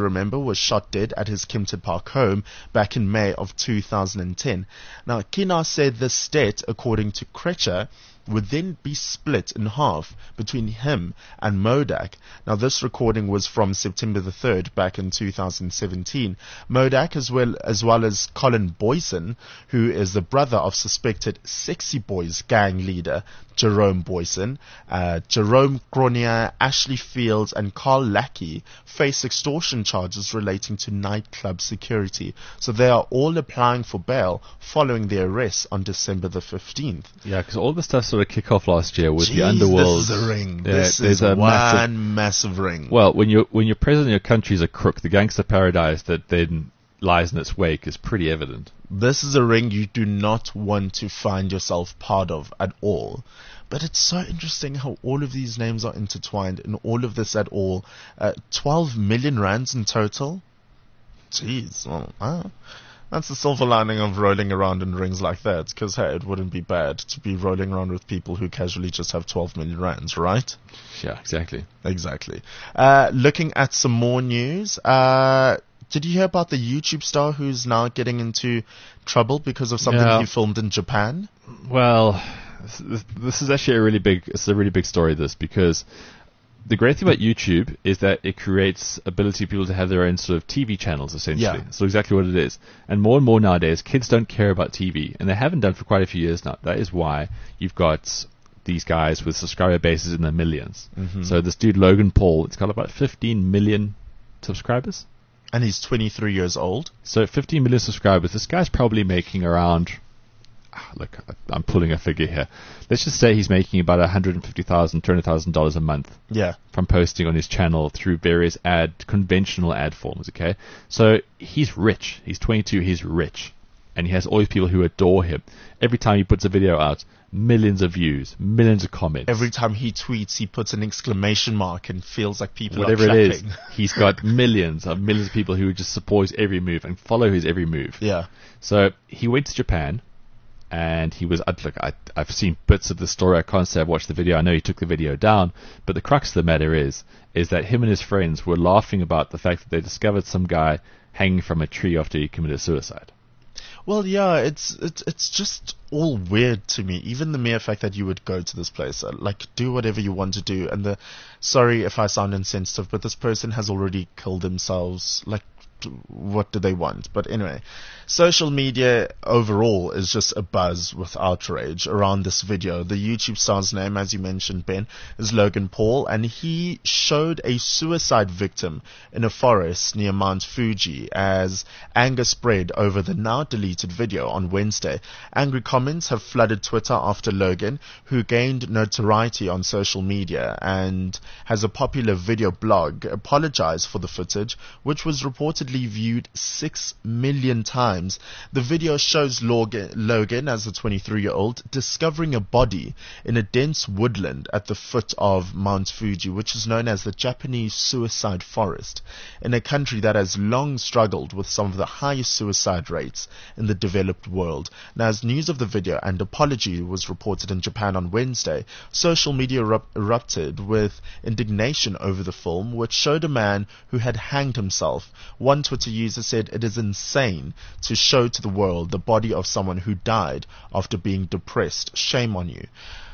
[SPEAKER 3] remember, was shot dead at his Kimpton Park home back in May of two thousand ten. Now, Kina said this debt, according to Kretcher, would then be split in half between him and Modak. Now, this recording was from September the third, back in two thousand seventeen. Modak, as well as well as Colin Boyson, who is the brother of suspected Sexy Boys gang leader Jerome Boyson, uh, Jerome Gronier, Ashley Fields, and Carl Lackey face extortion charges relating to nightclub security. So they are all applying for bail following their arrest on December the fifteenth.
[SPEAKER 2] Yeah, because all the stuff sort of kick off last year with
[SPEAKER 3] Jeez,
[SPEAKER 2] the underworld.
[SPEAKER 3] This is a ring.
[SPEAKER 2] Yeah,
[SPEAKER 3] this
[SPEAKER 2] there's
[SPEAKER 3] is
[SPEAKER 2] a
[SPEAKER 3] one
[SPEAKER 2] massive,
[SPEAKER 3] massive ring.
[SPEAKER 2] Well, when you're when you're president of your country is a crook, the gangster paradise that then lies in its wake is pretty evident.
[SPEAKER 3] This is a ring you do not want to find yourself part of at all. But it's so interesting how all of these names are intertwined in all of this at all. Uh, twelve million rands in total? Jeez. Well, uh, that's the silver lining of rolling around in rings like that. Because, hey, it wouldn't be bad to be rolling around with people who casually just have twelve million rands, right?
[SPEAKER 2] Yeah, exactly.
[SPEAKER 3] Exactly. Uh, looking at some more news. Uh, did you hear about the YouTube star who's now getting into trouble because of something
[SPEAKER 2] Yeah.
[SPEAKER 3] he filmed in Japan?
[SPEAKER 2] Well, this, this is actually a really big. It's a really big story. This because the great thing about YouTube is that it creates ability for people to have their own sort of T V channels, essentially.
[SPEAKER 3] Yeah.
[SPEAKER 2] So exactly what it is. And more and more nowadays, kids don't care about T V, and they haven't done for quite a few years now. That is why you've got these guys with subscriber bases in the millions.
[SPEAKER 3] Mm-hmm.
[SPEAKER 2] So this dude Logan Paul, it's got about fifteen million subscribers.
[SPEAKER 3] And he's twenty-three years old.
[SPEAKER 2] So fifteen million subscribers. This guy's probably making around. Look, I'm pulling a figure here. Let's just say he's making about one hundred fifty thousand dollars, two hundred thousand dollars a month
[SPEAKER 3] Yeah.
[SPEAKER 2] from posting on his channel through various ad, conventional ad forms, okay? So he's rich. He's twenty-two, he's rich. And he has all these people who adore him. Every time he puts a video out, millions of views, millions of comments.
[SPEAKER 3] Every time he tweets, he puts an exclamation mark and feels like people
[SPEAKER 2] Whatever
[SPEAKER 3] are
[SPEAKER 2] it is,
[SPEAKER 3] clapping.
[SPEAKER 2] he's got millions of millions of people who just support his every move and follow his every move.
[SPEAKER 3] Yeah.
[SPEAKER 2] So he went to Japan, and he was. Look, I, I've seen bits of the story. I can't say I've watched the video. I know he took the video down, but the crux of the matter is, is that him and his friends were laughing about the fact that they discovered some guy hanging from a tree after he committed suicide.
[SPEAKER 3] Well, yeah, it's it's it's just all weird to me. Even the mere fact that you would go to this place, uh, like, do whatever you want to do. And the, sorry if I sound insensitive, but this person has already killed themselves. Like, what do they want? But anyway, social media overall is just a buzz with outrage around this video. The YouTube star's name, as you mentioned, Ben, is Logan Paul, and he showed a suicide victim in a forest near Mount Fuji as anger spread over the now deleted video on Wednesday. Angry comments have flooded Twitter after Logan, who gained notoriety on social media and has a popular video blog, apologized for the footage, which was reported viewed six million times. The video shows Logan, Logan as a twenty-three-year-old discovering a body in a dense woodland at the foot of Mount Fuji, which is known as the Japanese suicide forest, in a country that has long struggled with some of the highest suicide rates in the developed world. Now, as news of the video and apology was reported in Japan on Wednesday, social media erup- erupted with indignation over the film, which showed a man who had hanged himself. One Twitter user said it is insane to show to the world the body of someone who died after being depressed. Shame on you.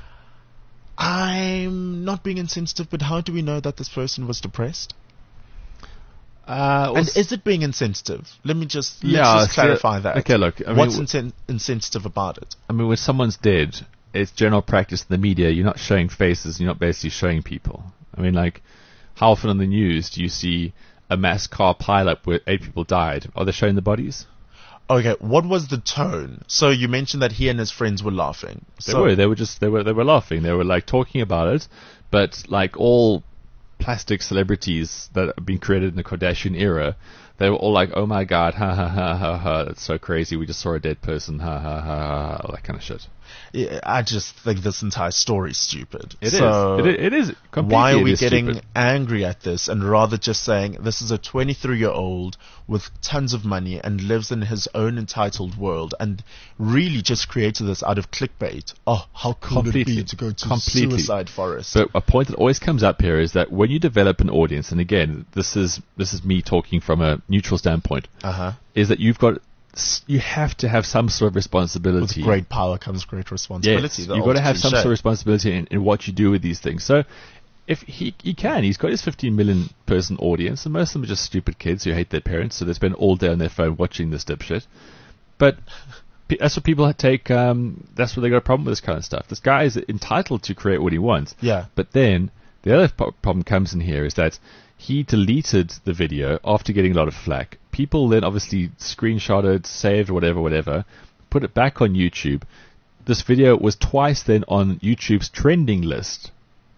[SPEAKER 3] I'm not being insensitive, but how do we know that this person was depressed?
[SPEAKER 2] Uh,
[SPEAKER 3] And is it being insensitive? Let me just, let's
[SPEAKER 2] Yeah,
[SPEAKER 3] just
[SPEAKER 2] so-
[SPEAKER 3] clarify that.
[SPEAKER 2] okay, look, I mean,
[SPEAKER 3] What's
[SPEAKER 2] w-
[SPEAKER 3] insen- insensitive about it?
[SPEAKER 2] I mean, when someone's dead, it's general practice in the media. You're not showing faces. You're not basically showing people. I mean, like, how often on the news do you see a mass car pileup where eight people died? Are they showing the bodies?
[SPEAKER 3] Okay, what was the tone? So you mentioned that he and his friends were laughing.
[SPEAKER 2] They
[SPEAKER 3] so,
[SPEAKER 2] were. They were just. They were. They were laughing. They were like talking about it, but like all plastic celebrities that have been created in the Kardashian era, they were all like, "Oh my god, ha ha ha ha ha! That's so crazy. We just saw a dead person, ha ha ha ha!" All that kind of shit.
[SPEAKER 3] Yeah, I just think this entire story is stupid.
[SPEAKER 2] It
[SPEAKER 3] so
[SPEAKER 2] is. It, it is. Completely
[SPEAKER 3] Why are we
[SPEAKER 2] it is
[SPEAKER 3] getting
[SPEAKER 2] stupid.
[SPEAKER 3] angry at this and rather just saying this is a twenty-three-year-old with tons of money and lives in his own entitled world and really just created this out of clickbait? Oh, how cool would it
[SPEAKER 2] Completely.
[SPEAKER 3] be to go to
[SPEAKER 2] Completely.
[SPEAKER 3] Suicide Forest?
[SPEAKER 2] So a point that always comes up here is that when you develop an audience, and again, this is this is me talking from a neutral standpoint,
[SPEAKER 3] uh-huh.
[SPEAKER 2] is that you've got you have to have some sort of responsibility.
[SPEAKER 3] With great power comes great responsibility.
[SPEAKER 2] Yes,
[SPEAKER 3] The
[SPEAKER 2] you've got to
[SPEAKER 3] old
[SPEAKER 2] have some
[SPEAKER 3] cliche.
[SPEAKER 2] sort of responsibility in, in what you do with these things. So if he he can, he's got his fifteen million person audience, and most of them are just stupid kids who hate their parents, so they spend all day on their phone watching this dipshit. But pe- that's what people take. Um, that's what they got a problem with this kind of stuff. This guy is entitled to create what he wants.
[SPEAKER 3] Yeah.
[SPEAKER 2] But then the other po- problem comes in here is that he deleted the video after getting a lot of flack. People then obviously screenshotted, saved, whatever, whatever, put it back on YouTube. This video was twice then on YouTube's trending list.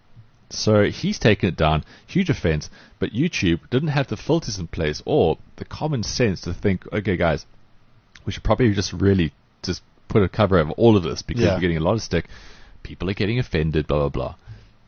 [SPEAKER 2] So he's taken it down. Huge offense. But YouTube didn't have the filters in place or the common sense to think, okay, guys, we should probably just really just put a cover over all of this because
[SPEAKER 3] Yeah.
[SPEAKER 2] we're getting a lot of stick. People are getting offended, blah, blah, blah.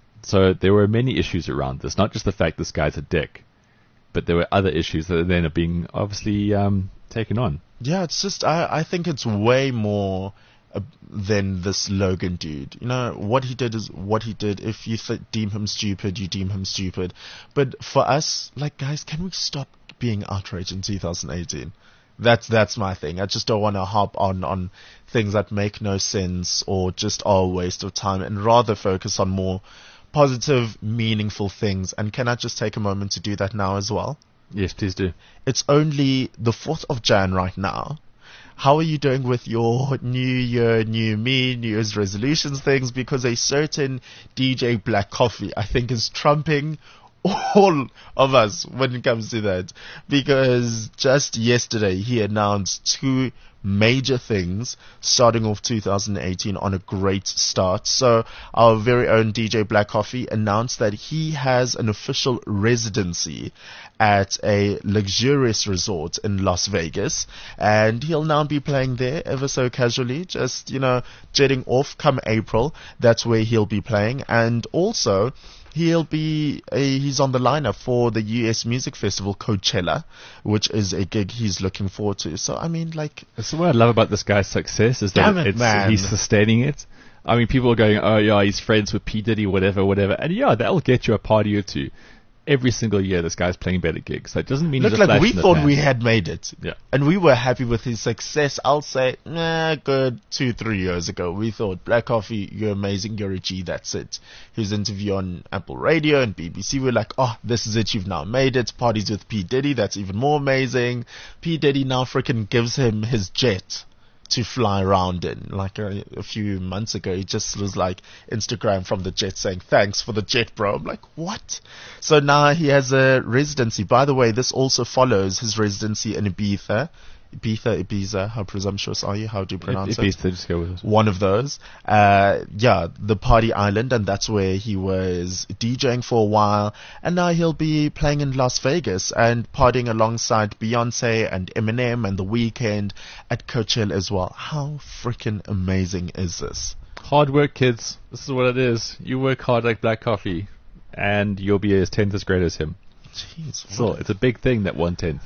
[SPEAKER 2] So there were many issues around this, not just the fact this guy's a dick, but there were other issues that then are being obviously um, taken on.
[SPEAKER 3] Yeah, it's just, I, I think it's way more uh, than this Logan dude. You know, what he did is what he did. If you th- deem him stupid, you deem him stupid. But for us, like, guys, can we stop being outraged in two thousand eighteen? That's that's my thing. I just don't want to hop on, on things that make no sense or just are a waste of time and rather focus on more positive, meaningful things. And can I just take a moment to do that now as well?
[SPEAKER 2] Yes, please do.
[SPEAKER 3] It's only the fourth of Jan right now. How are you doing with your New Year, New Me, New Year's resolutions things? Because a certain D J Black Coffee, I think, is trumping all of us when it comes to that. Because just yesterday he announced two major things starting off two thousand eighteen on a great start. So our very own D J Black Coffee announced that he has an official residency at a luxurious resort in Las Vegas, and he'll now be playing there ever so casually, just, you know, jetting off come April. That's where he'll be playing. And also he'll be a, he's on the lineup for the U S Music Festival Coachella, which is a gig he's looking forward to. So I mean, like,
[SPEAKER 2] That's what I love about this guy's success is that
[SPEAKER 3] Damn it,
[SPEAKER 2] it's,
[SPEAKER 3] man.
[SPEAKER 2] he's sustaining it. I mean, people are going, oh yeah, he's friends with P. Diddy, whatever, whatever. And yeah, that'll get you a party or two. Every single year this guy's playing better gigs. That doesn't mean
[SPEAKER 3] look,
[SPEAKER 2] he's a
[SPEAKER 3] like
[SPEAKER 2] flash
[SPEAKER 3] we
[SPEAKER 2] in the
[SPEAKER 3] thought
[SPEAKER 2] pan.
[SPEAKER 3] we had made it.
[SPEAKER 2] Yeah.
[SPEAKER 3] And we were happy with his success. I'll say, nah, good two, three years ago. We thought, Black Coffee, you're amazing, you're a G, that's it. His interview on Apple Radio and B B C, we're like, oh, this is it, you've now made it. Parties with P. Diddy, that's even more amazing. P. Diddy now freaking gives him his jet to fly around in. Like a, a few months ago, he just was like Instagram from the jet saying, thanks for the jet, bro. I'm like, what? So now he has a residency. By the way, this also follows his residency in Ibiza. Ibiza, Ibiza, how presumptuous are you? How do you pronounce
[SPEAKER 2] If
[SPEAKER 3] it?
[SPEAKER 2] he's to just go with it.
[SPEAKER 3] One of those. Uh, yeah, the Party Island, and that's where he was DJing for a while, and now he'll be playing in Las Vegas and partying alongside Beyonce and Eminem and The Weeknd at Coachella as well. How freaking amazing is this?
[SPEAKER 2] Hard work, kids. This is what it is. You work hard like Black Coffee, and you'll be as tenth as great as him.
[SPEAKER 3] Jeez,
[SPEAKER 2] Still,
[SPEAKER 3] what
[SPEAKER 2] it's a big thing, that one tenth.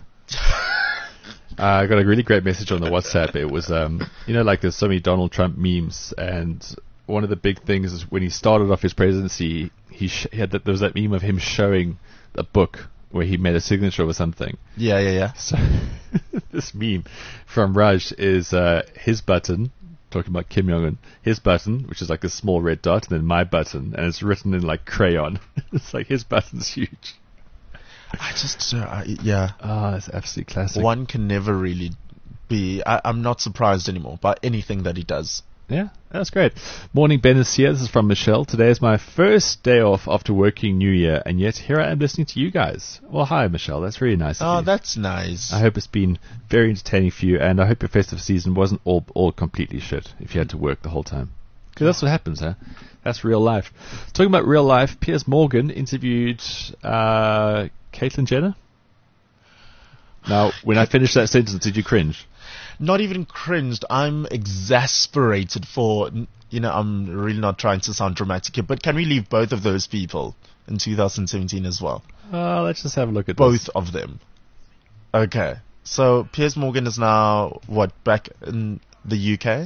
[SPEAKER 2] Uh, I got a really great message on the WhatsApp. It was, um, you know, like there's so many Donald Trump memes, and one of the big things is when he started off his presidency, he, sh- he had that, there was that meme of him showing a book where he made a signature or something.
[SPEAKER 3] yeah, yeah, yeah.
[SPEAKER 2] So this meme from Raj is uh, his button, talking about Kim Jong-un, his button, which is like a small red dot, and then my button, and it's written in like crayon. It's like his button's huge.
[SPEAKER 3] I just, uh, I, yeah.
[SPEAKER 2] Ah, that's absolutely classic.
[SPEAKER 3] One can never really be, I, I'm not surprised anymore by anything that he does.
[SPEAKER 2] Yeah, that's great. Morning, Ben is here. This is from Michelle. Today is my first day off after working New Year, and yet here I am listening to you guys. Well, hi, Michelle. That's really nice of
[SPEAKER 3] Oh,
[SPEAKER 2] you.
[SPEAKER 3] that's nice.
[SPEAKER 2] I hope it's been very entertaining for you, and I hope your festive season wasn't all all completely shit if you had to work the whole time. Because that's what happens, huh? That's real life. Talking about real life, Piers Morgan interviewed uh, Caitlyn Jenner. Now, when I finished that sentence, did you cringe?
[SPEAKER 3] Not even cringed. I'm exasperated for, you know, I'm really not trying to sound dramatic here, but can we leave both of those people in two thousand seventeen as well?
[SPEAKER 2] Uh, let's just have a look at
[SPEAKER 3] Both
[SPEAKER 2] this.
[SPEAKER 3] of them. Okay. So Piers Morgan is now, what, back in the U K?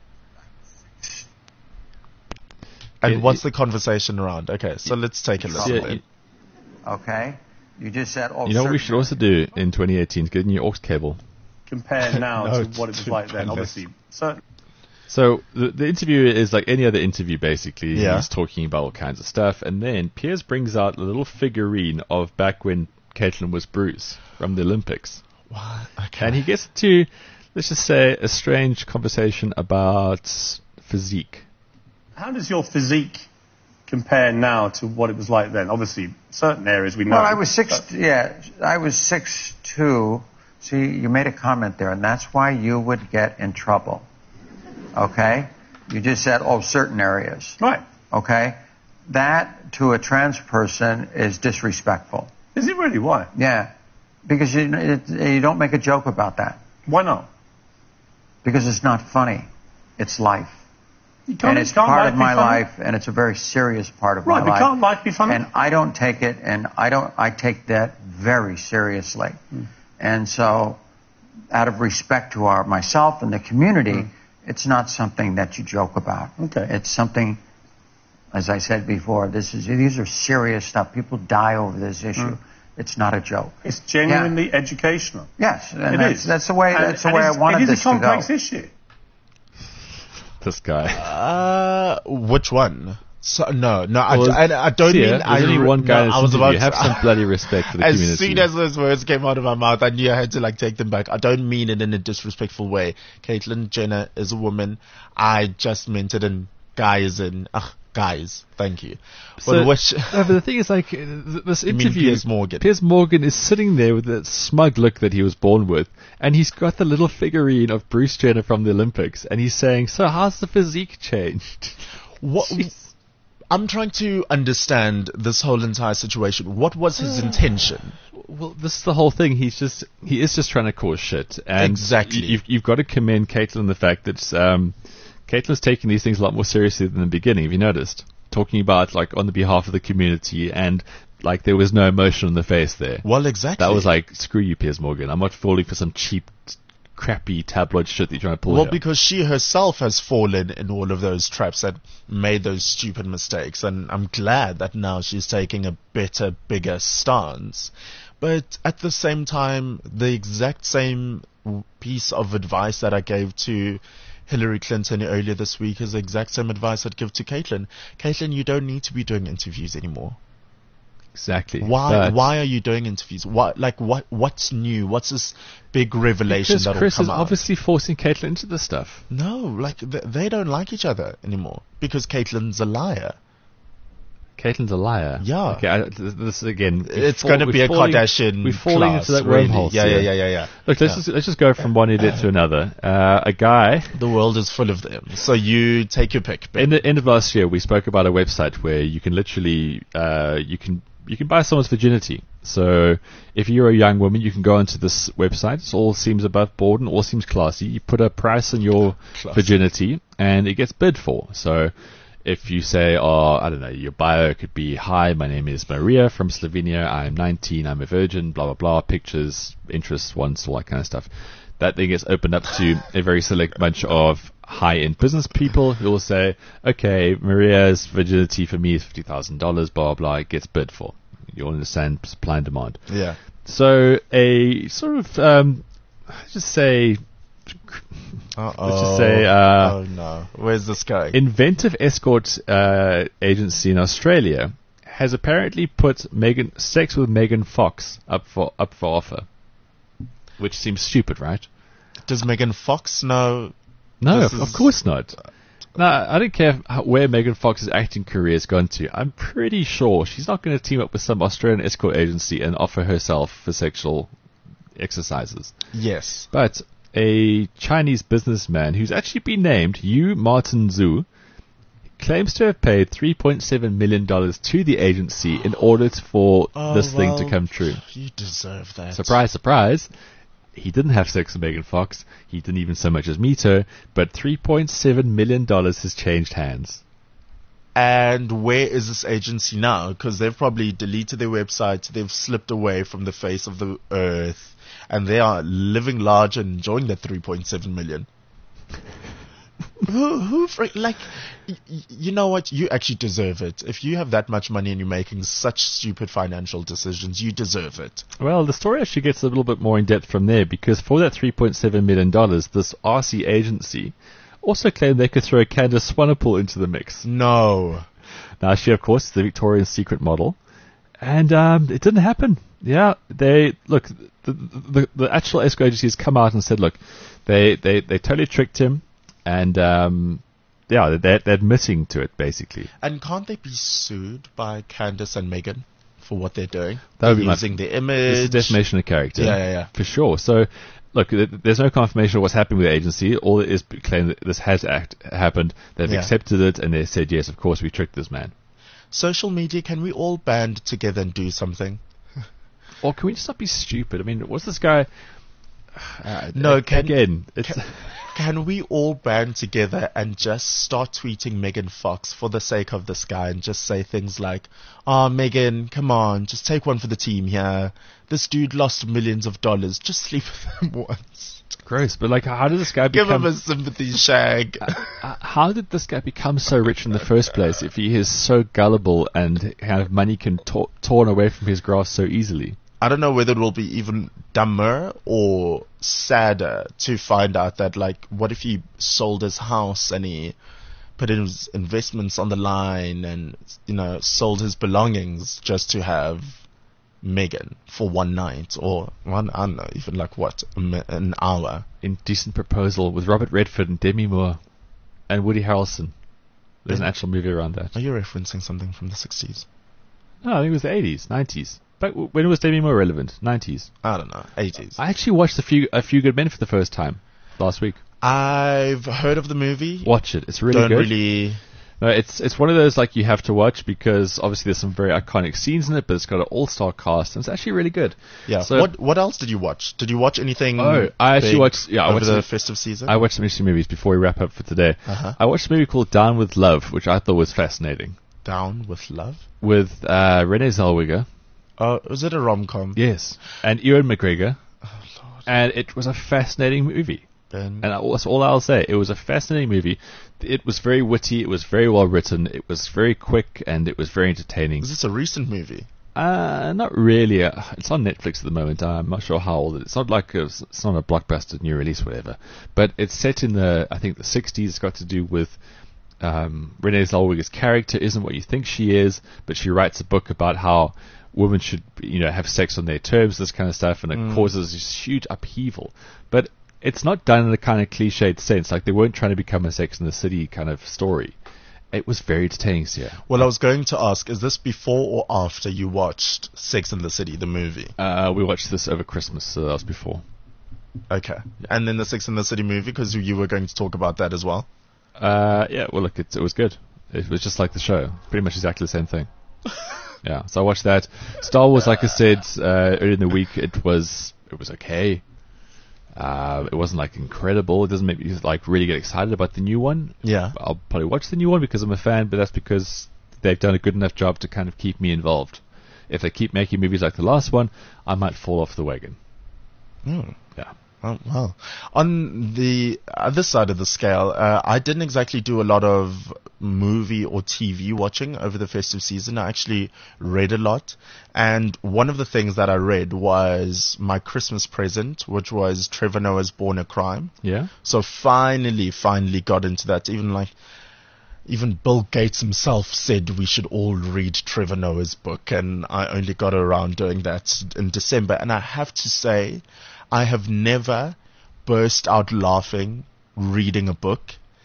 [SPEAKER 3] And
[SPEAKER 2] It-
[SPEAKER 3] what's
[SPEAKER 2] it-
[SPEAKER 3] the conversation around? Okay, so let's take a listen
[SPEAKER 2] Yeah,
[SPEAKER 3] then.
[SPEAKER 2] you,
[SPEAKER 6] Okay? You just said, oh,
[SPEAKER 2] you know what we should
[SPEAKER 6] certain-
[SPEAKER 2] also do in twenty eighteen is get a new aux cable.
[SPEAKER 7] Compare now
[SPEAKER 3] No,
[SPEAKER 7] to what it was
[SPEAKER 3] to
[SPEAKER 7] like then.
[SPEAKER 3] Palace.
[SPEAKER 7] Obviously, certain
[SPEAKER 2] So the, the interview is like any other interview, basically.
[SPEAKER 3] Yeah.
[SPEAKER 2] He's talking about all kinds of stuff, and then Piers brings out a little figurine of back when Caitlin was Bruce from the Olympics,
[SPEAKER 3] What? Okay.
[SPEAKER 2] and he gets to, let's just say, a strange conversation about physique.
[SPEAKER 7] How does your physique compare now to what it was like then? Obviously, certain areas we know.
[SPEAKER 6] Well, I was six,
[SPEAKER 7] but-
[SPEAKER 6] yeah, I was six two. See, you made a comment there, and that's why you would get in trouble. Okay? You just said, oh, certain areas.
[SPEAKER 7] Right.
[SPEAKER 6] Okay? That, to a trans person, is disrespectful.
[SPEAKER 7] Is it really? Why?
[SPEAKER 6] Yeah. Because you, it, you don't make a joke about that.
[SPEAKER 7] Why not?
[SPEAKER 6] Because it's not funny. It's life.
[SPEAKER 7] You can't,
[SPEAKER 6] And it's
[SPEAKER 7] can't
[SPEAKER 6] part
[SPEAKER 7] life
[SPEAKER 6] of
[SPEAKER 7] be
[SPEAKER 6] my
[SPEAKER 7] funny?
[SPEAKER 6] life, and it's a very serious part of
[SPEAKER 7] Right,
[SPEAKER 6] my
[SPEAKER 7] but
[SPEAKER 6] life.
[SPEAKER 7] can't life be funny?
[SPEAKER 6] And I don't take it, and I don't. I take that very seriously.
[SPEAKER 7] Mm.
[SPEAKER 6] And so, out of respect to our myself and the community,
[SPEAKER 7] Mm.
[SPEAKER 6] it's not something that you joke about.
[SPEAKER 7] Okay.
[SPEAKER 6] It's something, as I said before, this is these are serious stuff. People die over this issue.
[SPEAKER 7] Mm.
[SPEAKER 6] It's not a joke.
[SPEAKER 7] It's genuinely educational.
[SPEAKER 6] Yes, and
[SPEAKER 7] It
[SPEAKER 6] that's,
[SPEAKER 7] is.
[SPEAKER 6] that's the way.
[SPEAKER 7] And-
[SPEAKER 6] That's the
[SPEAKER 7] and
[SPEAKER 6] way I
[SPEAKER 7] it's-
[SPEAKER 6] wanted
[SPEAKER 7] It is
[SPEAKER 6] this
[SPEAKER 7] a
[SPEAKER 6] to go.
[SPEAKER 7] complex issue.
[SPEAKER 2] This guy.
[SPEAKER 3] Uh, which one? So, no, no,
[SPEAKER 2] Well,
[SPEAKER 3] I, I, I don't
[SPEAKER 2] see,
[SPEAKER 3] mean
[SPEAKER 2] there's
[SPEAKER 3] I.
[SPEAKER 2] only
[SPEAKER 3] re-
[SPEAKER 2] one guy.
[SPEAKER 3] no,
[SPEAKER 2] in
[SPEAKER 3] I
[SPEAKER 2] this
[SPEAKER 3] was about
[SPEAKER 2] interview.
[SPEAKER 3] to,
[SPEAKER 2] Have some bloody respect for the
[SPEAKER 3] as
[SPEAKER 2] community.
[SPEAKER 3] soon as those words came out of my mouth, I knew I had to like take them back. I don't mean it in a disrespectful way. Caitlyn Jenner is a woman. I just meant it in guys and uh, guys. Thank you.
[SPEAKER 2] So-
[SPEAKER 3] But which
[SPEAKER 2] No, but the thing is, like, uh, th- this
[SPEAKER 3] You mean
[SPEAKER 2] interview,
[SPEAKER 3] Piers Morgan?
[SPEAKER 2] Piers Morgan is sitting there with that smug look that he was born with, and he's got the little figurine of Bruce Jenner from the Olympics, and he's saying, "So how's the physique changed?"
[SPEAKER 3] what?
[SPEAKER 2] Jeez.
[SPEAKER 3] I'm trying to understand this whole entire situation. What was his intention?
[SPEAKER 2] Well, this is the whole thing. He's just he is just trying to cause shit, and
[SPEAKER 3] Exactly.
[SPEAKER 2] y- You've you've got to commend Caitlyn the fact that um, Caitlyn's taking these things a lot more seriously than the beginning. Have you noticed? Talking about like on the behalf of the community, and like there was no emotion on the face there.
[SPEAKER 3] Well, exactly.
[SPEAKER 2] That was like, screw you, Piers Morgan. I'm not falling for some cheap, crappy tabloid shit that you're trying to pull
[SPEAKER 3] Well,
[SPEAKER 2] here.
[SPEAKER 3] because she herself has fallen in all of those traps and made those stupid mistakes, and I'm glad that now she's taking a better, bigger stance. But at the same time, the exact same w- piece of advice that I gave to Hillary Clinton earlier this week is the exact same advice I'd give to Caitlyn. Caitlyn, you don't need to be doing interviews anymore.
[SPEAKER 2] Exactly.
[SPEAKER 3] Why?
[SPEAKER 2] But
[SPEAKER 3] Why are you doing interviews? What? Like what? What's new? What's this big revelation
[SPEAKER 2] Because
[SPEAKER 3] that'll
[SPEAKER 2] Chris
[SPEAKER 3] come
[SPEAKER 2] is
[SPEAKER 3] out?
[SPEAKER 2] obviously forcing Caitlyn into this stuff.
[SPEAKER 3] No, like th- they don't like each other anymore because Caitlyn's a liar.
[SPEAKER 2] Caitlyn's a liar.
[SPEAKER 3] Yeah.
[SPEAKER 2] Okay, I, this, this again. we're
[SPEAKER 3] It's
[SPEAKER 2] fall-
[SPEAKER 3] going to
[SPEAKER 2] we're
[SPEAKER 3] be a
[SPEAKER 2] falling-
[SPEAKER 3] Kardashian.
[SPEAKER 2] We're falling
[SPEAKER 3] class,
[SPEAKER 2] into that
[SPEAKER 3] really.
[SPEAKER 2] wormhole.
[SPEAKER 3] Yeah, yeah,
[SPEAKER 2] here.
[SPEAKER 3] yeah, yeah, yeah.
[SPEAKER 2] Look, let's
[SPEAKER 3] Yeah.
[SPEAKER 2] just let's just go from one idiot to another. Uh, a guy
[SPEAKER 3] The world is full of them. So you take your pick.
[SPEAKER 2] in the end of last year, we spoke about a website where you can literally uh, you can you can buy someone's virginity. So if you're a young woman, you can go onto this website. It all seems above board and all seems classy. You put a price on your
[SPEAKER 3] Classy.
[SPEAKER 2] virginity, and it gets bid for. So if you say, oh, I don't know, your bio could be, hi, my name is Maria from Slovenia. I'm nineteen. I'm a virgin. Blah blah blah. Pictures, interests, wants, all that kind of stuff. That then gets opened up to a very select bunch of high-end business people who will say, okay, Maria's virginity for me is fifty thousand dollars, blah, blah, it gets bid for. You understand supply and demand.
[SPEAKER 3] Yeah.
[SPEAKER 2] So a sort of, um, let's just say,
[SPEAKER 3] Uh-oh.
[SPEAKER 2] let's just say, uh,
[SPEAKER 3] oh no, where's this going?
[SPEAKER 2] inventive escort uh, agency in Australia has apparently put Megan sex with Megan Fox up for up for offer, which seems stupid, right?
[SPEAKER 3] Does Megan Fox know?
[SPEAKER 2] No,
[SPEAKER 3] This
[SPEAKER 2] of, of
[SPEAKER 3] is-
[SPEAKER 2] course not. No, I don't care how, where Megan Fox's acting career has gone to. I'm pretty sure she's not going to team up with some Australian escort agency and offer herself for sexual exercises.
[SPEAKER 3] Yes.
[SPEAKER 2] But a Chinese businessman who's actually been named, Yu Martin Zhu, claims to have paid three point seven million dollars to the agency in order to, for
[SPEAKER 3] Oh,
[SPEAKER 2] this thing
[SPEAKER 3] well,
[SPEAKER 2] to come true.
[SPEAKER 3] You deserve that.
[SPEAKER 2] Surprise, surprise. He didn't have sex with Megan Fox. He didn't even so much as meet her. But three point seven million dollars has changed hands.
[SPEAKER 3] And where is this agency now? Because they've probably deleted their website. They've slipped away from the face of the earth. And they are living large and enjoying that three point seven million. who, who, fr- like, y- y- you know what? You actually deserve it. If you have that much money and you're making such stupid financial decisions, you deserve it.
[SPEAKER 2] Well, the story actually gets a little bit more in depth from there, because for that three point seven million dollars, this R C agency also claimed they could throw Candace Swanepoel into the mix.
[SPEAKER 3] No.
[SPEAKER 2] Now, she, of course, is the Victoria's Secret model, and um, it didn't happen. Yeah, they look. The, the the actual escort agency has come out and said, look, they they, they totally tricked him, and um, yeah, they're they're admitting to it basically.
[SPEAKER 3] And can't they be sued by Candace and Meghan for what they're doing?
[SPEAKER 2] That would be
[SPEAKER 3] using
[SPEAKER 2] my,
[SPEAKER 3] their
[SPEAKER 2] It's
[SPEAKER 3] image.
[SPEAKER 2] defamation of character.
[SPEAKER 3] Yeah, yeah, yeah.
[SPEAKER 2] For sure. So, look, th- there's no confirmation of what's happening with the agency. All it is claimed that this has act happened. They've
[SPEAKER 3] Yeah.
[SPEAKER 2] accepted it, and they said, yes, of course, we tricked this man.
[SPEAKER 3] Social media, can we all band together and do something?
[SPEAKER 2] Or can we just not be stupid? I mean, what's this guy? Uh,
[SPEAKER 3] No,
[SPEAKER 2] a-
[SPEAKER 3] can-
[SPEAKER 2] again, it's
[SPEAKER 3] Can, can we all band together and just start tweeting Megan Fox for the sake of this guy and just say things like, "Ah, Megan, come on, just take one for the team here. This dude lost millions of dollars. Just sleep with him once.
[SPEAKER 2] gross. But like, how did this guy
[SPEAKER 3] Give
[SPEAKER 2] become?
[SPEAKER 3] him a sympathy shag."
[SPEAKER 2] uh, how did this guy become so rich in the first place? If he is so gullible and kind of money can to- torn away from his grasp so easily.
[SPEAKER 3] I don't know whether it will be even dumber or sadder to find out that, like, what if he sold his house and he put his investments on the line and, you know, sold his belongings just to have Megan for one night or one, I don't know, even like what, a mi- an hour.
[SPEAKER 2] Indecent Proposal with Robert Redford and Demi Moore and Woody Harrelson. There's an
[SPEAKER 3] Yeah.
[SPEAKER 2] actual movie around that.
[SPEAKER 3] Are you referencing something from the sixties?
[SPEAKER 2] No, I think it was the eighties, nineties. But w- when was Demi Moore relevant? nineties.
[SPEAKER 3] I don't know, eighties.
[SPEAKER 2] I actually watched a few a few Good Men for the first time last week.
[SPEAKER 3] I've heard of the movie.
[SPEAKER 2] Watch it; it's really
[SPEAKER 3] Don't
[SPEAKER 2] good.
[SPEAKER 3] really.
[SPEAKER 2] No, it's it's one of those like you have to watch because obviously there's some very iconic scenes in it, but it's got an all-star cast and it's actually really good.
[SPEAKER 3] Yeah.
[SPEAKER 2] So-
[SPEAKER 3] what What else did you watch? Did you watch anything?
[SPEAKER 2] Oh, I actually
[SPEAKER 3] big
[SPEAKER 2] watched- yeah, I
[SPEAKER 3] over
[SPEAKER 2] watched
[SPEAKER 3] the
[SPEAKER 2] the-
[SPEAKER 3] festive season.
[SPEAKER 2] I watched some interesting movies before we wrap up for today.
[SPEAKER 3] Uh-huh.
[SPEAKER 2] I watched a movie called Down with Love, which I thought was fascinating,
[SPEAKER 3] Down with Love.
[SPEAKER 2] with uh, Renee Zellweger.
[SPEAKER 3] Oh, was it a rom com?
[SPEAKER 2] Yes, and Ewan McGregor,
[SPEAKER 3] Oh Lord.
[SPEAKER 2] and it was a fascinating movie.
[SPEAKER 3] Ben.
[SPEAKER 2] And that's all I'll say. It was a fascinating movie. It was very witty. It was very well written. It was very quick, and it was very entertaining.
[SPEAKER 3] Is this a recent movie?
[SPEAKER 2] Uh, not really. Uh, it's on Netflix at the moment. I'm not sure how old it is. It's not like a, it's not a blockbuster new release, whatever. But it's set in the, I think, the sixties. It's got to do with um, Renee Zellweger's character isn't what you think she is, but she writes a book about how women should, you know, have sex on their terms, this kind of stuff, and it
[SPEAKER 3] Mm.
[SPEAKER 2] causes this huge upheaval. But it's not done in a kind of cliched sense. Like they weren't trying to become a Sex in the City kind of story. It was very entertaining, Sia.
[SPEAKER 3] Well, I was going to ask, is this before or after you watched Sex and the City, the movie?
[SPEAKER 2] Uh, we watched this over Christmas, so that was before.
[SPEAKER 3] Okay. And then the Sex and the City movie, because you were going to talk about that as well.
[SPEAKER 2] Uh, yeah, well, look, it, it was good. It was just like the show. Pretty much exactly the same thing. Yeah, so I watched that. Star Wars, like I said, uh, earlier in the week, it was, it was okay. Uh, it wasn't like incredible. It doesn't make me like really get excited about the new one.
[SPEAKER 3] Yeah.
[SPEAKER 2] I'll probably watch the new one because I'm a fan, but that's because they've done a good enough job to kind of keep me involved. If they keep making movies like the last one, I might fall off the wagon.
[SPEAKER 3] Hmm.
[SPEAKER 2] Yeah.
[SPEAKER 3] Oh, well. On the other side of the scale, uh, I didn't exactly do a lot of movie or T V watching over the festive season. I actually read a lot. And one of the things that I read was my Christmas present, which was Trevor Noah's Born a Crime.
[SPEAKER 2] Yeah?
[SPEAKER 3] So finally, finally got into that. Even like, even Bill Gates himself said we should all read Trevor Noah's book. And I only got around doing that in December. And I have to say, I have never burst out laughing reading a book,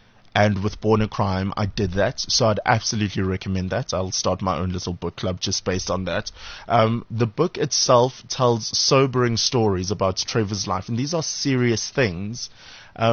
[SPEAKER 3] and with Born a Crime, I did that, so I'd absolutely recommend that. I'll start my own little book club just based on that. Um, the book itself tells sobering stories about Trevor's life, and these are serious things. Um,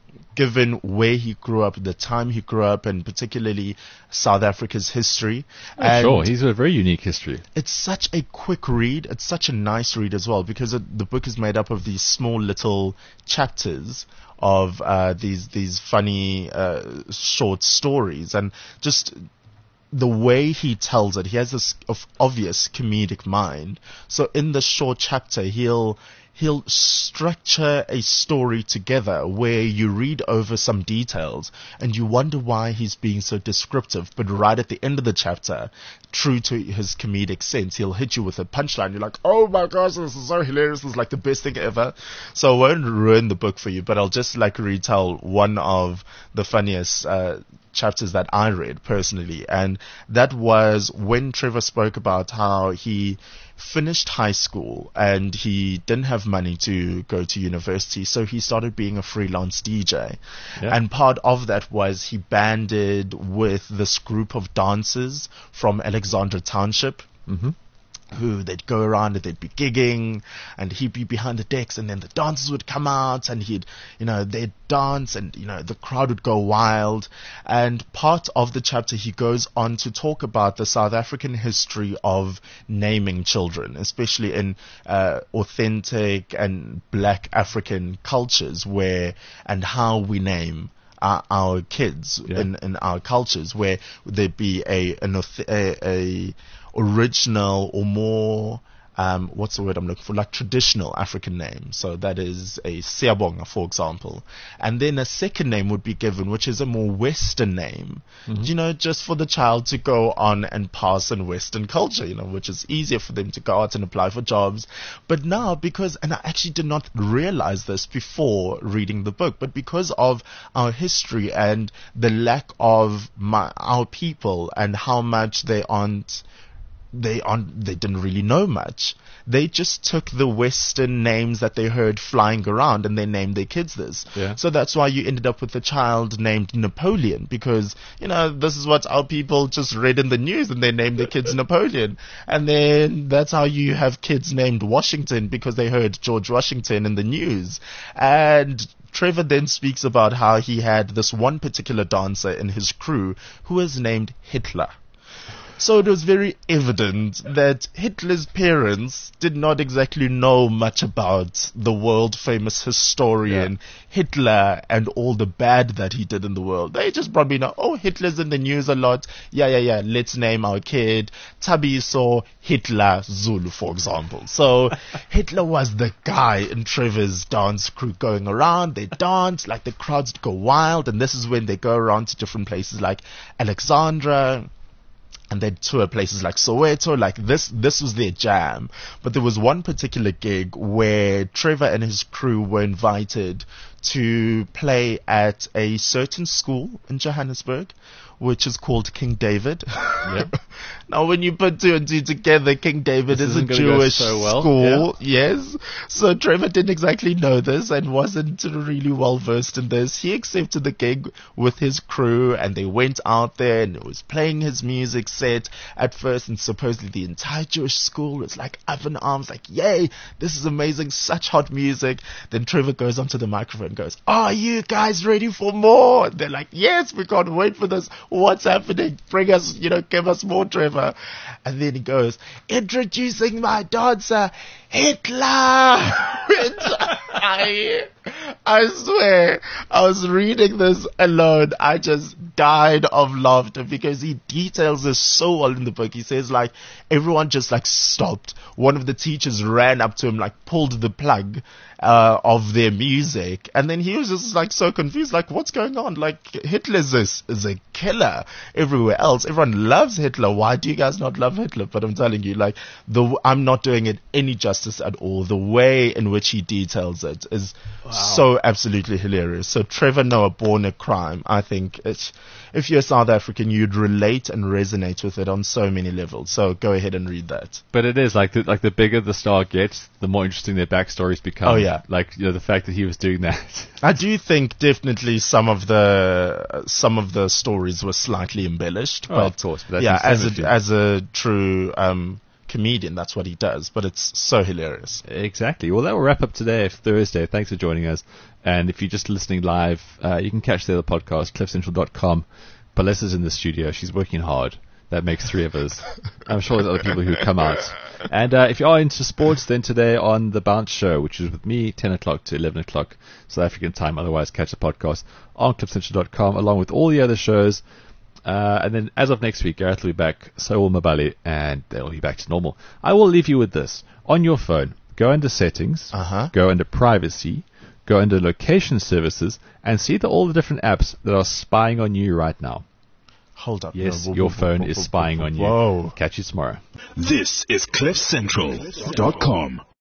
[SPEAKER 3] given where he grew up, the time he grew up, and particularly South Africa's history.
[SPEAKER 2] Oh,
[SPEAKER 3] and
[SPEAKER 2] sure, he's a very unique history.
[SPEAKER 3] It's such a quick read. It's such a nice read as well, because it, the book is made up of these small little chapters of uh, these these funny uh, short stories, and just the way he tells it. He has this of obvious comedic mind. So in the short chapter, he'll he'll structure a story together where you read over some details and you wonder why he's being so descriptive. But right at the end of the chapter, true to his comedic sense, he'll hit you with a punchline. You're like, oh my gosh, this is so hilarious. This is like the best thing ever. So I won't ruin the book for you, but I'll just like retell one of the funniest uh, chapters that I read personally. And that was when Trevor spoke about how he finished high school and he didn't have money to go to university, so he started being a freelance D J. Yeah. And part of that was he banded with this group of dancers from Alexandra Township. Mm-hmm. Who they'd go around and they'd be gigging, and he'd be behind the decks, and then the dancers would come out and he'd, you know, they'd dance, and, you know, the crowd would go wild. And part of the chapter he goes on to talk about the South African history of naming children, especially in uh, authentic and black African cultures, where and how we name Our, our kids yeah. in, in our cultures, where there'd be a an a, a original or more um, what's the word I'm looking for, like traditional African name. So that is a Siyabonga, for example. And then a second name would be given, which is a more Western name, mm-hmm. you know, just for the child to go on and pass in Western culture, you know, which is easier for them to go out and apply for jobs. But now, because, and I actually did not realize this before reading the book, but because of our history and the lack of my, our people and how much they aren't They on they didn't really know much. They just took the Western names that they heard flying around and they named their kids this. Yeah. So that's why you ended up with a child named Napoleon, because, you know, this is what our people just read in the news and they named their kids Napoleon. And then that's how you have kids named Washington, because they heard George Washington in the news. And Trevor then speaks about how he had this one particular dancer in his crew who was named Hitler. So it was very evident that Hitler's parents did not exactly know much about the world-famous historian yeah. Hitler and all the bad that he did in the world. They just probably know, oh, Hitler's in the news a lot. Yeah, yeah, yeah, let's name our kid Thabiso Hitler Zulu, for example. So Hitler was the guy in Trevor's dance crew going around. They dance, like the crowds go wild, and this is when they go around to different places like Alexandra, and they'd tour places like Soweto. Like this, this was their jam. But there was one particular gig where Trevor and his crew were invited to play at a certain school in Johannesburg, which is called King David. Yep. Now, when you put two and two together, King David this is a Jewish so well. school. Yeah. Yes. So Trevor didn't exactly know this and wasn't really well versed in this. He accepted the gig with his crew, and they went out there and it was playing his music set at first, and supposedly the entire Jewish school was like up in arms, like, yay, this is amazing, such hot music. Then Trevor goes onto the microphone and goes, are you guys ready for more? And they're like, yes, we can't wait for this. What's happening? Bring us, you know, give us more, Trevor. And then he goes, introducing my dancer, Hitler. I, I swear, I was reading this alone. I just died of laughter because he details this so well in the book. He says, like, everyone just like stopped. One of the teachers ran up to him, like pulled the plug uh, of their music, and then he was just like so confused, like, what's going on? Like, Hitler's is, is a killer everywhere else. Everyone loves Hitler. Why do you guys not love Hitler? But I'm telling you, like, the I'm not doing it any justice at all. The way in which he details it is wow. so absolutely hilarious. So Trevor Noah, Born a Crime, I think it's, if you're South African, you'd relate and resonate with it on so many levels. So go ahead and read that.
[SPEAKER 2] But it is like the, like the bigger the star gets, the more interesting their backstories become.
[SPEAKER 3] Oh yeah,
[SPEAKER 2] like, you know, the fact that he was doing that.
[SPEAKER 3] I do think definitely some of the uh, some of the stories were slightly embellished.
[SPEAKER 2] Oh,
[SPEAKER 3] but
[SPEAKER 2] of course. But that's
[SPEAKER 3] yeah, as a as a true um, comedian. That's what he does. But it's so hilarious.
[SPEAKER 2] Exactly. Well, that will wrap up today, Thursday. Thanks for joining us. And if you're just listening live, uh, you can catch the other podcast, cliff central dot com. Palessa's in the studio. She's working hard. That makes three of us. I'm sure there's other people who come out. And uh, if you are into sports, then today on The Bounce Show, which is with me, ten o'clock to eleven o'clock South African time. Otherwise, catch the podcast on cliff central dot com along with all the other shows. Uh, and then as of next week, Gareth will be back, so will Mabali, and they'll be back to normal. I will leave you with this. On your phone, go under settings,
[SPEAKER 3] Uh-huh.
[SPEAKER 2] go under privacy, go under location services, and see the, all the different apps that are spying on you right now.
[SPEAKER 3] Hold up.
[SPEAKER 2] Yes,
[SPEAKER 3] No, whoa,
[SPEAKER 2] your
[SPEAKER 3] whoa,
[SPEAKER 2] phone
[SPEAKER 3] whoa,
[SPEAKER 2] is
[SPEAKER 3] whoa,
[SPEAKER 2] spying
[SPEAKER 3] whoa,
[SPEAKER 2] on you.
[SPEAKER 3] Whoa.
[SPEAKER 2] Catch you tomorrow.
[SPEAKER 1] This is cliff central dot com.